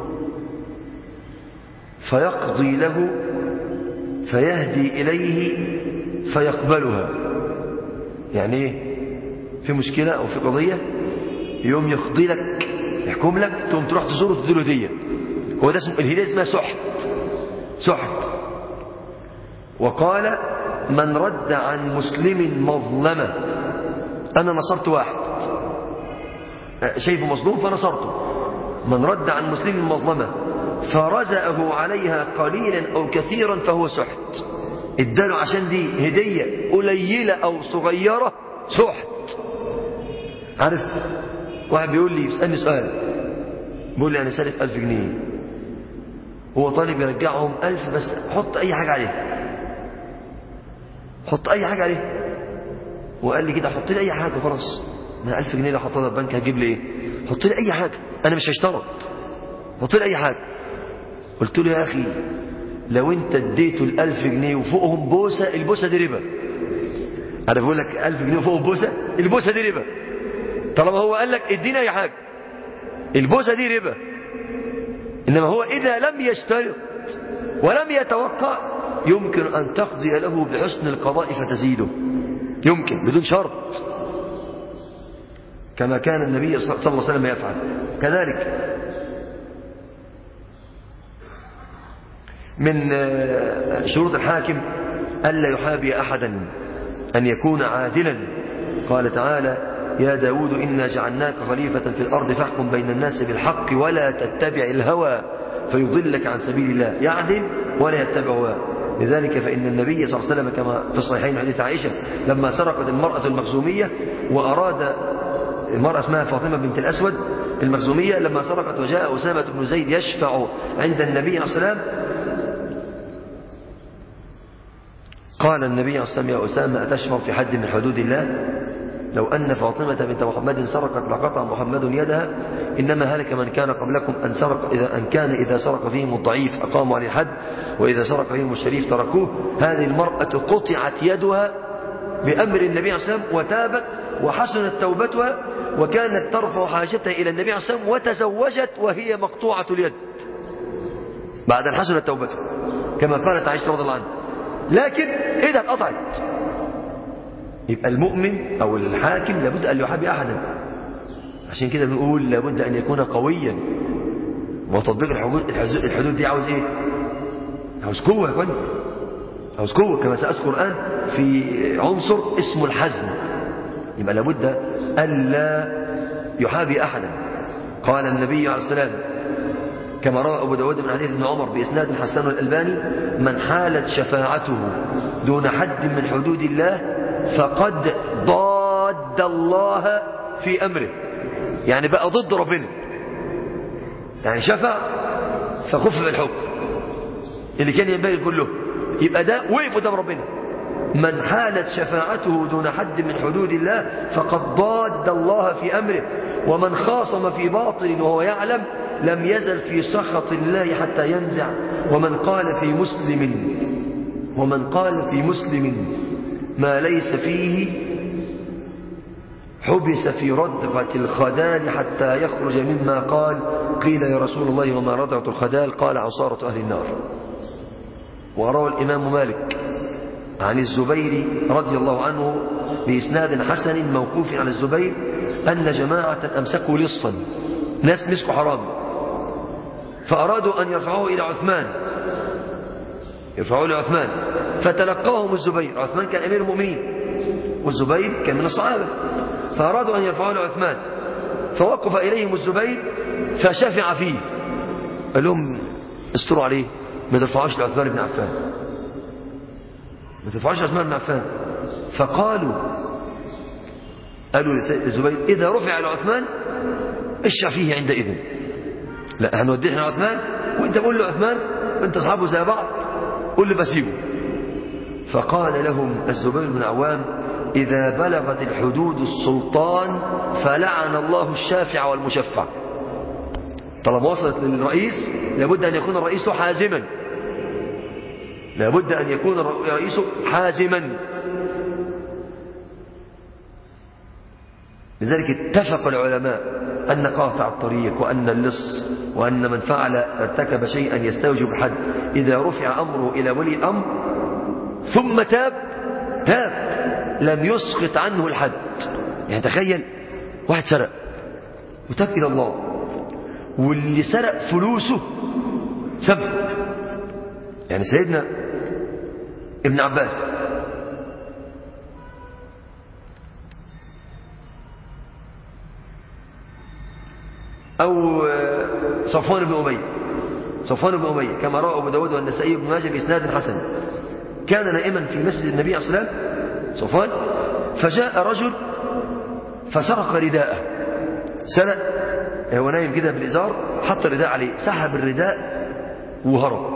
فيقضي له فيهدي إليه فيقبلها. يعني ايه؟ في مشكلة أو في قضية يوم يقضي لك يحكم لك تقوم تروح تزوره وتديله هدية. هو ده اسم الهدية اسمها سحت سحت. وقال من رد عن مسلم مظلمة، أنا نصرت واحد شايفه مظلوم فنصرته، من رد عن مسلم مظلمة فرزأه عليها قليلا أو كثيرا فهو سحت. اداله عشان دي هدية قليلة أو صغيرة سحت. عارف واحد بيقول لي بيسألني سؤال بيقول لي أنا سالف ألف جنيه هو طالب يرجعهم ألف بس حط أي حاجة عليه حط أي حاجة عليه وقال لي كده حط لي اي حاجه خلاص، ما ألف جنيه اللي حطها في البنك هتجيب لي ايه؟ حط لي اي حاجه، انا مش هشترط، حط لي اي حاجه. قلت له يا اخي لو انت اديته الألف جنيه وفوقهم بوسه، البوسه دي ربا. انا بقول لك ألف جنيه وفوقهم بوسه، البوسه دي ربا. طالما هو قال لك ادينا اي حاجه، البوسه دي ربا. انما هو اذا لم يشترط ولم يتوقع يمكن ان تقضي له بحسن القضاء فتزيده، يمكن بدون شرط، كما كان النبي صلى الله عليه وسلم يفعل. كذلك من شروط الحاكم ألا يحابي أحدا، أن يكون عادلا. قال تعالى يا داود إنا جعلناك خليفة في الأرض فاحكم بين الناس بالحق ولا تتبع الهوى فيضلك عن سبيل الله. يعدل ولا يتبع هواه. لذلك فإن النبي صلى الله عليه وسلم كما في الصحيحين حديث عائشة لما سرقت المرأة المخزومية وأراد، المرأة اسمها فاطمة بنت الأسود المخزومية، لما سرقت وجاء أسامة بن زيد يشفع عند النبي عليه الصلاة والسلام، قال النبي عليه الصلاة والسلام يا أسامة أتشفع في حد من حدود الله؟ لو أن فاطمة بنت محمد سرقت لقطع محمد يدها، إنما هلك من كان قبلكم أن سرق إذا أن كان إذا سرق فيهم الضعيف أقاموا عليه الحد وإذا سرق فيهم الشريف تركوه. هذه المرأة قطعت يدها بأمر النبي عليه الصلاة والسلام وتابت وحسنت توبتها وكانت ترفع حاجتها إلى النبي عليه الصلاة والسلام وتزوجت وهي مقطوعة اليد بعد أن حسنت توبتها كما قالت عائشة رضي الله عنها. لكن إذا اتقطعت، يبقى المؤمن أو الحاكم لابد أن يحابي أحدا. عشان كده بنقول لابد أن يكون قويا. وتطبيق الحدود دي عاوز إيه؟ عاوز قوة يا اخوان، عاوز قوة، كما سأذكر الآن في عنصر اسمه الحزم. يبقى لابد ألا يحابي أحدا. قال النبي عليه السلام كما روى أبو داود من حديث ابن عمر بإسناد حسن الألباني من حالت شفاعته دون حد من حدود الله فقد ضاد الله في أمره، يعني بقى ضد ربنا، يعني شفع فخفف الحكم اللي كان ينبغي كله، يبقى ده وقف قدام ربنا. من حالت شفاعته دون حد من حدود الله فقد ضاد الله في أمره. ومن خاصم في باطل وهو يعلم لم يزل في سخط الله حتى ينزع. ومن قال في مسلم ومن قال في مسلم ما ليس فيه حبس في ردغة الخدال حتى يخرج مما قال. قيل يا رسول الله وما ردغة الخدال؟ قال عصارة أهل النار. وروى الإمام مالك عن الزبير رضي الله عنه بإسناد حسن موقوف على الزبير أن جماعة أمسكوا لصا، ناس مسكوا حرام، فأرادوا أن يرفعوه إلى عثمان، يرفعوه إلى عثمان، فتلقاهم الزبير. عثمان كان أمير المؤمنين والزبير كان من الصحابة، فأرادوا أن يرفعوه إلى عثمان، فوقف إليهم الزبير فشفع فيه، قال لهم استروا عليه، ما ترفعوش لعثمان بن عفان، ما ترفعوش لعثمان بن عفان. فقالوا قالوا للزبير إذا رفع لعثمان اشفع فيه عندئذ، لا هنوديه لعثمان وانت قول له عثمان وانت اصحابه زي بعض قول له بسيبه. فقال لهم الزبير بن عوام إذا بلغت الحدود السلطان فلعن الله الشافع والمشفع. طالما وصلت للرئيس لابد أن يكون الرئيس حازما، لابد أن يكون الرئيس حازما. لذلك اتفق العلماء أن قاطع الطريق وأن اللص وأن من فعل ارتكب شيئا يستوجب حد إذا رفع أمره إلى ولي الأمر ثم تاب تاب لم يسقط عنه الحد. يعني تخيل واحد سرق وتاب إلى الله واللي سرق فلوسه سبب، يعني سيدنا ابن عباس أو صفوان بن أمية صفوان بن أمية كما روى أبو داود والنسائي بن ماجه بإسناد حسن، كان نائما في مسجد النبي عليه الصلاة والسلام صفوان، فجاء رجل فسرق رداءه، سرق هو نايم كده بالإزار، حط الرداء عليه، سحب الرداء وهرب.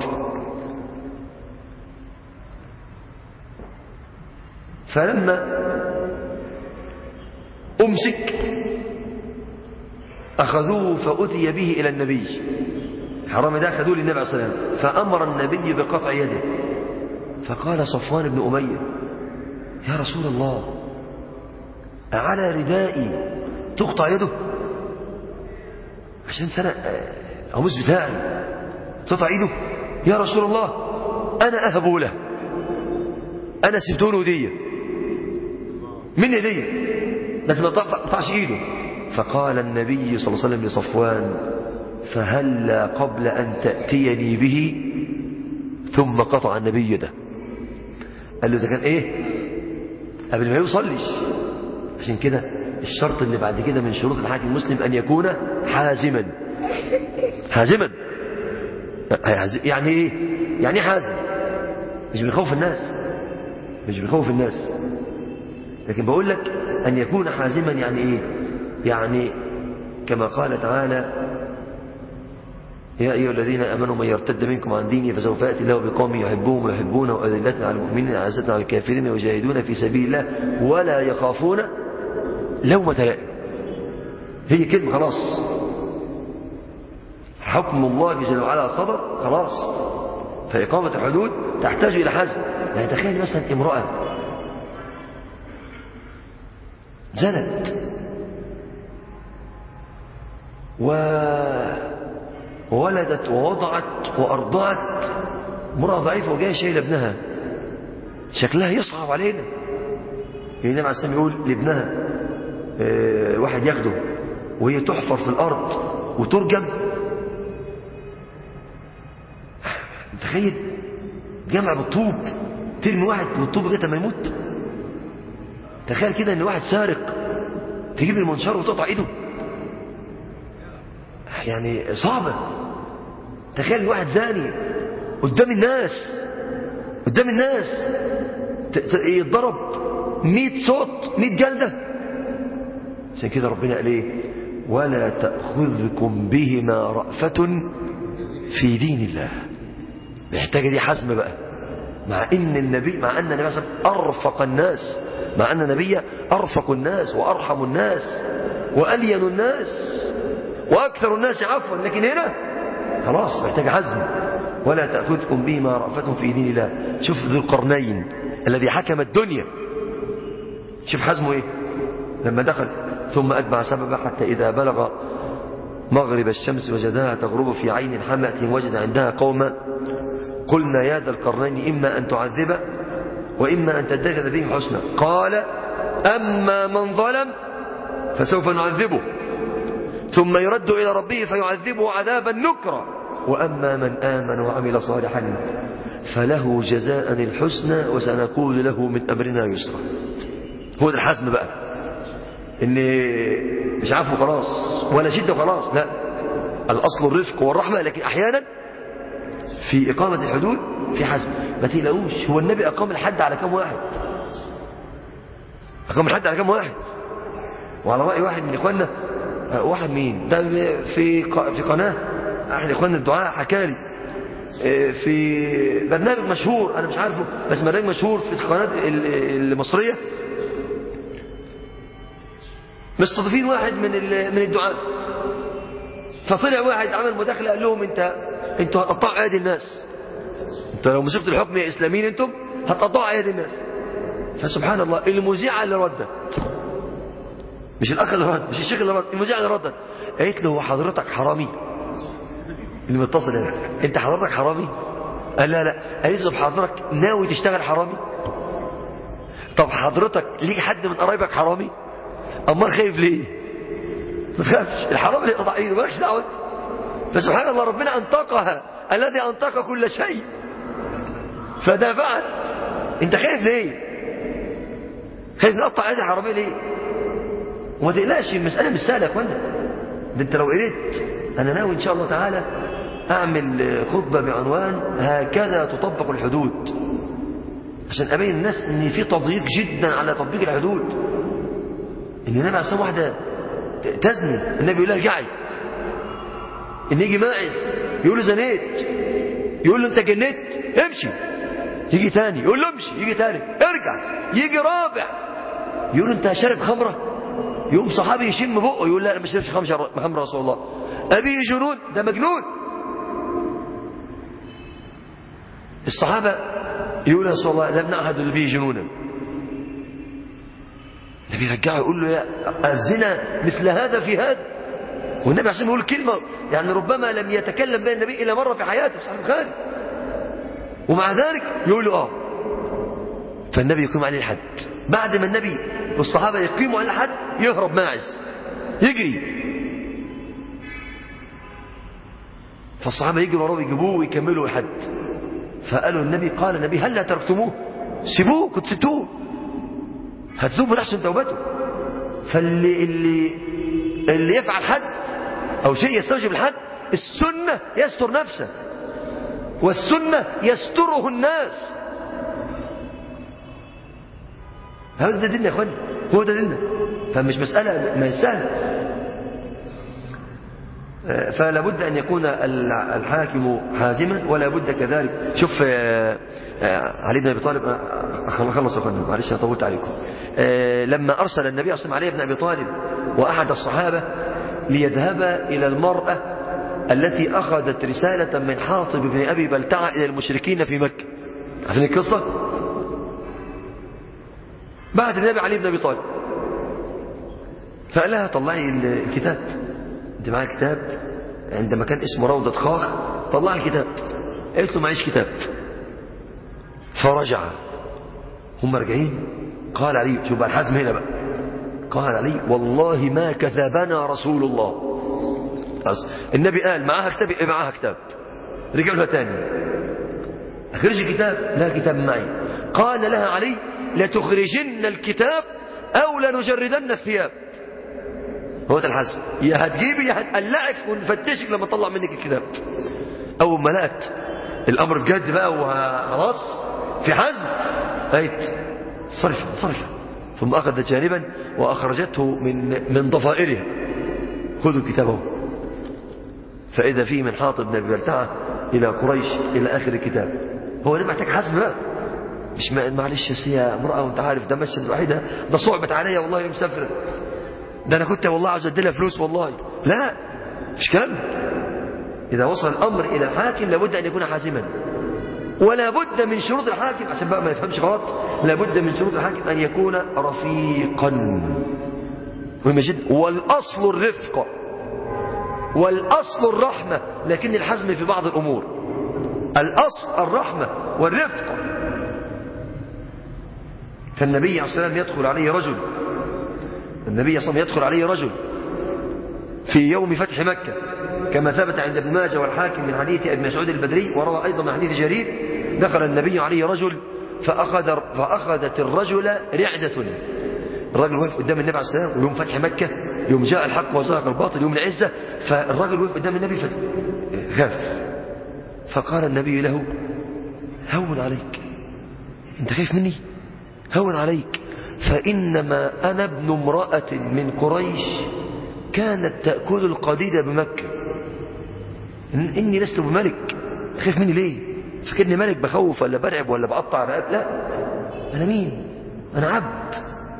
فلما أمسك. أخذوه فأتي به إلى النبي. حرام ده أخذوه للنبي عليه الصلاة والسلام، فأمر النبي بقطع يده. فقال صفوان بن أمية يا رسول الله على ردائي تقطع يده عشان سرق القميص بتاعي تقطع يده؟ يا رسول الله أنا أهب له، أنا سبته له هدية من هدية بس ما تقطعش إيده. فقال النبي صلى الله عليه وسلم لصفوان فهلا قبل أن تأتيني به؟ ثم قطع النبي يده. قال له ده كان إيه قبل ما يوصلش. عشان كده الشرط اللي بعد كده من شروط الحاكم المسلم أن يكون حازما. حازما يعني إيه؟ يعني حازم، مش بيخوف الناس، مش بيخوف الناس، لكن بقول لك أن يكون حازما يعني إيه؟ يعني كما قال تعالى يا أيها الذين آمنوا من يرتد منكم عن دينه فسوف يأتي الله بقوم يحبهم ويحبونه وأذلة على المؤمنين أعزة على الكافرين ويجاهدون في سبيل الله ولا يخافون لومة لائم. هي كلمة خلاص، حكم الله جل وعلا صدر خلاص. فإقامة الحدود تحتاج إلى حزم. يعني تخيل مثلا امرأة زنت وولدت ووضعت وأرضعت، امرأة ضعيفة وجاية شايلة ابنها، شكلها يصعب علينا. النبي عليه السلام يقول لابنها اه واحد ياخده وهي تحفر في الأرض وترجم. تخيل جمع بالطوب، ترمي واحد بالطوب لغايه ما يموت. تخيل كده ان واحد سارق تجيب المنشار وتقطع ايده، يعني صعبه. تخيل ان واحد زاني قدام الناس، قدام الناس يتضرب مئة صوت مئة جلده. عشان كده ربنا قال ايه؟ ولا تأخذكم بهما رأفة في دين الله. محتاجة دي حزم بقى، مع ان النبي مع ان النبي صلى الله عليه وسلم ارفق الناس، مع ان النبي ارفق الناس وارحم الناس والين الناس واكثر الناس عفوا، لكن هنا خلاص محتاج حزم. ولا تأخذكم بهما رأفة في دين الله. شوف ذو القرنين الذي حكم الدنيا، شوف حزمه ايه لما دخل ثم أتبع سببا حتى إذا بلغ مغرب الشمس وجدها تغرب في عين حمأة وجد عندها قوما قلنا يا ذا القرنين إما أن تعذب وإما أن تتخذ بهم حسنا. قال أما من ظلم فسوف نعذبه ثم يرد إلى ربه فيعذبه عذابا نكرا، وأما من آمن وعمل صالحا فله جزاء الحسنى وسنقول له من أمرنا يسرا. هو ده الحزم بقى، إن مش عفو خلاص ولا شدة خلاص، لا، الأصل الرفق والرحمة، لكن أحيانا في إقامة الحدود في حزم. ما تقلقوش، هو النبي أقام الحد على كم واحد؟ أقام الحد على كم واحد؟ وعلى رأي واحد من إخواننا، واحد مين ده في في قناة أحد إخواننا الدعاء حكالي في برنامج مشهور أنا مش عارفه، بس برنامج مشهور في القناة المصرية، مستضيفين واحد من من الدعاء، فطلع واحد عمل مداخلة قال لهم انت انتوا هتقطعوا ايدي الناس، انتوا لو مسكتوا الحكم يا اسلاميين انتم هتقطعوا ايدي الناس. فسبحان الله المذيعة اللي ردت، مش الاخ اللي رد، مش الشيخ اللي رد، المذيعة اللي ردت قالت له هو حضرتك حرامي؟ اللي متصل يعني انت حضرتك حرامي؟ قال لا لا. قالت له حضرتك ناوي تشتغل حرامي؟ طب حضرتك ليك حد من قرايبك حرامي؟ امال خايف ليه؟ ما تخافش، الحرام اللي يقطع ايده مالكش دعوه. فسبحان الله ربنا انطقها الذي انطق كل شيء فدافعت. انت خايف ليه؟ خايف نقطع ايدي حراميه ليه؟ وما تقلقش، المساله مش سهله يا اخوانا. ده انت لو قريت، انا ناوي ان شاء الله تعالى اعمل خطبه بعنوان هكذا تطبق الحدود، عشان ابين الناس ان في تضييق جدا على تطبيق الحدود. ان النبي عليه الصلاه واحده تزني النبي يقول لها ارجعي، ان يجي ماعز يقول له زنيت يقول له انت جنيت امشي، يجي تاني يقول له امشي، يجي تاني ارجع، يجي رابع يقول له انت شارب خمره يقوم صحابي يشم بقه يقول لا أنا ما بشربش خمر محمد رسول الله. أبي جنون، ده مجنون. الصحابة يقول يا رسول الله لم نعهد النبي جنونا. النبي يرجعه يقول له يا الزنا مثل هذا في هذا. والنبي عشان يقول كلمة يعني ربما لم يتكلم بها النبي إلا مرة في حياته في صحيح البخاري، ومع ذلك يقول له اه. فالنبي يقيم عليه الحد. بعد ما النبي والصحابة يقيموا عليه الحد يهرب ماعز يجري. فالصحابة يجروا وراه يجيبوه ويكملوا الحد. فقالوا النبي قال النبي هل لا تركتموه؟ سيبوه، كنت سبتوه، هتذوبوا لحسن توبته. فاللي اللي اللي يفعل حد او شيء يستوجب الحد السنة يستر نفسه، والسنة يستره الناس. هذا ده ديننا يا اخواني، هو ده ديننا. فمش مسألة ما سهل. فلا بد أن يكون الحاكم حازما، ولا بد كذلك. شوف علي بن أبي طالب، خلص يا اخواني معلش أنا طولت عليكم. لما أرسل النبي صلى الله عليه وسلم علي بن أبي طالب وأحد الصحابة ليذهب إلى المرأة التي أخذت رسالة من حاطب بن أبي بلتعة إلى المشركين في مكة، عارفين القصة؟ بعد النبي علي بن أبي طالب فقال لها طلعي الكتاب، انت معايا كتاب عندما كان اسمه روضة خاخ، طلع الكتاب. قالت له معيش كتاب. فرجع، هم راجعين قال علي، شوف بقى الحزم هنا بقى، قال علي والله ما كذبنا رسول الله. النبي قال معاها كتاب، ايه معاها كتاب. رجعوا لها تاني، اخرج الكتاب، لا كتاب معي. قال لها علي لتخرجن الكتاب او لنجردن الثياب. هو ده الحزم، يا هتجيبي يا هتقلعك ونفتشك لما طلع منك الكتاب. اول ما لقت الامر بجد بقى وخلاص في حزم، قالت صرف صرف، ثم اخذت جانبا واخرجته من من ضفائرها، خذوا كتابه. فاذا فيه من حاطب بن ابي بلتعه الى قريش الى اخر الكتاب. هو ده محتاج حزم بقى، مش معلش يا امراه وانت عارف ده مش الوحيده، ده صعبت عليا والله يوم مسافره، ده انا كنت والله عاوز اديلها فلوس والله. لا، مش كلام. اذا وصل الامر الى الحاكم لابد ان يكون حازما، ولا بد من شروط الحاكم عشان بقى ما يفهمش غلط، لابد من شروط الحاكم ان يكون رفيقا، مهم جدا. والاصل الرفق والاصل الرحمه، لكن الحزم في بعض الامور. الاصل الرحمه والرفق. فالنبي عليه الصلاه والسلام يدخل عليه رجل النبي صلى الله عليه وسلم يدخل عليه رجل في يوم فتح مكة كما ثبت عند ابن ماجه والحاكم من حديث ابن مسعود البدري، وروى أيضا من حديث جرير. دخل النبي عليه رجل فأخذ فأخذت الرجل رعدة. الرجل وقف قدام النبي عليه الصلاة والسلام، ويوم فتح مكة يوم جاء الحق وزهق الباطل يوم العزة، فالرجل وقف قدام النبي فخاف. فقال النبي له هون عليك، انت خايف مني؟ هون عليك، فإنما أنا ابن امرأة من قريش كانت تأكل القديد بمكة. إني لست بملك، خايف مني ليه؟ فكرني ملك بخوف ولا برعب ولا بقطع رقاب؟ لا، أنا مين؟ أنا عبد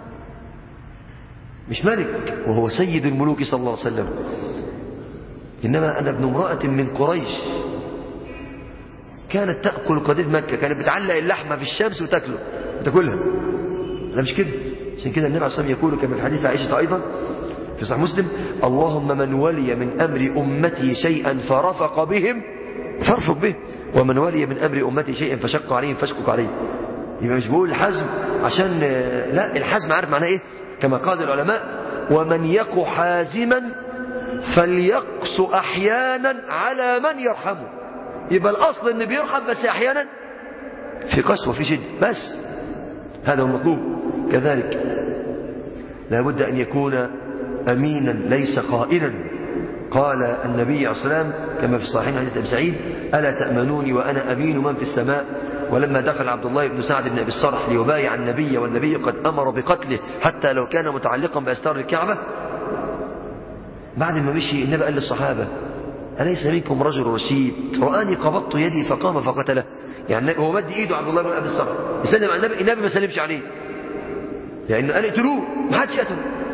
مش ملك، وهو سيد الملوك صلى الله عليه وسلم. إنما أنا ابن امرأة من قريش كانت تأكل قديد مكة، كانت بتعلق اللحمة في الشمس وتاكله وتاكلها. لا مش كده. عشان كده النبي عليه الصلاة والسلام يقول كما في حديث عائشة أيضا في صحيح مسلم اللهم من ولي من أمر أمتي شيئا فرفق بهم فارفق به، ومن ولي من أمر أمتي شيئا فشق عليهم فاشقق عليه. يبقى مش بقول الحزم عشان لا، الحزم عارف معناه ايه؟ كما قال العلماء ومن يق حازما فليقص أحيانا على من يرحمه. يبقى الأصل ان بيرحم بس أحيانا في قسوة في شد بس، هذا هو المطلوب. كذلك لا بد أن يكون أمينا ليس خائنا. قال النبي عليه الصلاة والسلام كما في الصحيحين حديث أبي سعيد ألا تأمنوني وأنا أمين من في السماء. ولما دخل عبد الله بن سعد بن أبي الصرح ليبايع النبي والنبي قد أمر بقتله حتى لو كان متعلقا بأستار الكعبة، بعد ما مشي النبي قال للصحابة أليس منكم رجل رشيد رآني قبضت يدي فقام فقتله؟ يعني هو مد ايده عبد الله بن أبي الصرح يسلم على النبي، النبي ما سلمش عليه لأنه قال اقتلوه، ما حدش قتله.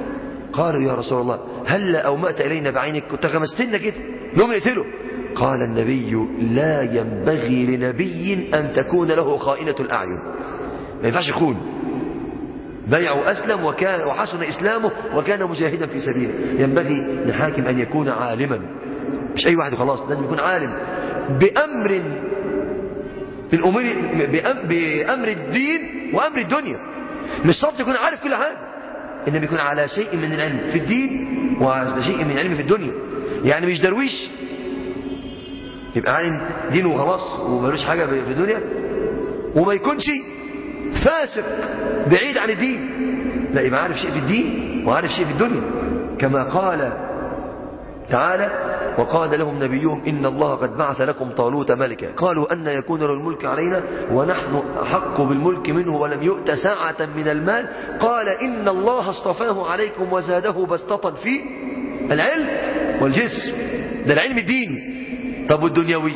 قالوا يا رسول الله هل أومأت إلينا بعينك، كنت غمستنا كده نقوم نقتله. قال النبي لا ينبغي لنبي أن تكون له خائنة الأعين، ما ينفعش يخون. بيعه أسلم وكان وحسن إسلامه وكان مجاهدا في سبيله. ينبغي للحاكم أن يكون عالما، مش أي واحد وخلاص، لازم يكون عالم بأمر من أمور بأمر الدين وأمر الدنيا. مش شرط يكون عارف كل حاجة، إنما يكون على شيء من العلم في الدين وعلى شيء من العلم في الدنيا. يعني مش درويش يبقى عالم دين وخلاص ومالوش حاجة في الدنيا، وما يكونش فاسق بعيد عن الدين، لا يبقى عارف شيء في الدين وعارف شيء في الدنيا. كما قال تعالى وقال لهم نبيهم إن الله قد بعث لكم طالوت ملكا قالوا أن يكون له الملك علينا ونحن أحق بالملك منه ولم يؤت ساعة من المال قال إن الله اصطفاه عليكم وزاده بسطة في العلم والجسم. ده العلم الديني. طب والدنيوي؟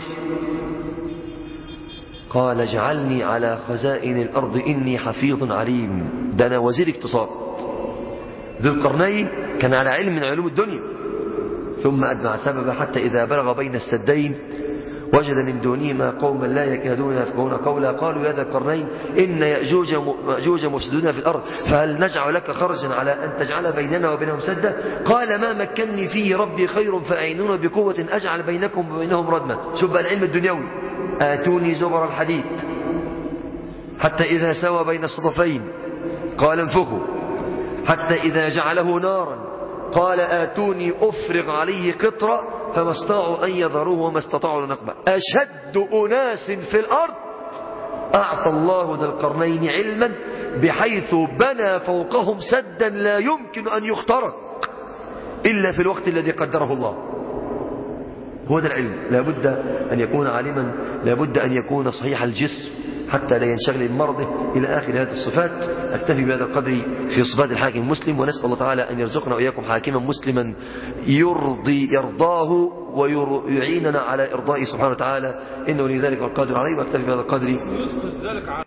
قال اجعلني على خزائن الأرض إني حفيظ عليم. ده أنا وزير اقتصاد. ذو القرنين كان على علم من علوم الدنيا، ثم أتبع سببا حتى إذا بلغ بين السدين وجد من دونهما قوما لا يكادون يفقهون قولا قالوا يا ذا القرنين إن يأجوج مأجوج مفسدون في الأرض فهل نجعل لك خرجا على أن تجعل بيننا وبينهم سدا قال ما مكنني فيه ربي خير فأعينون بقوة أجعل بينكم وبينهم ردما. شوف بقى العلم الدنيوي. آتوني زبر الحديد حتى إذا سوى بين الصدفين قال انفخوا حتى إذا جعله نارا قال آتوني أفرغ عليه قطرة فما استطاعوا أن يظهروه وما استطاعوا نقبه. أشد أناس في الأرض أعطى الله ذا القرنين علما بحيث بنى فوقهم سدا لا يمكن أن يخترق إلا في الوقت الذي قدره الله. هو ده العلم. لابد أن يكون عالما، لابد أن يكون صحيح الجسم حتى لا ينشغل بمرضه إلى آخر هذه الصفات. أكتفي بهذا القدر في صفات الحاكم المسلم، ونسأل الله تعالى أن يرزقنا وإياكم حاكما مسلما يرضي يرضاه ويعيننا على إرضائه سبحانه وتعالى، إنه لذلك القادر عليه. وأكتفي بهذا القدر.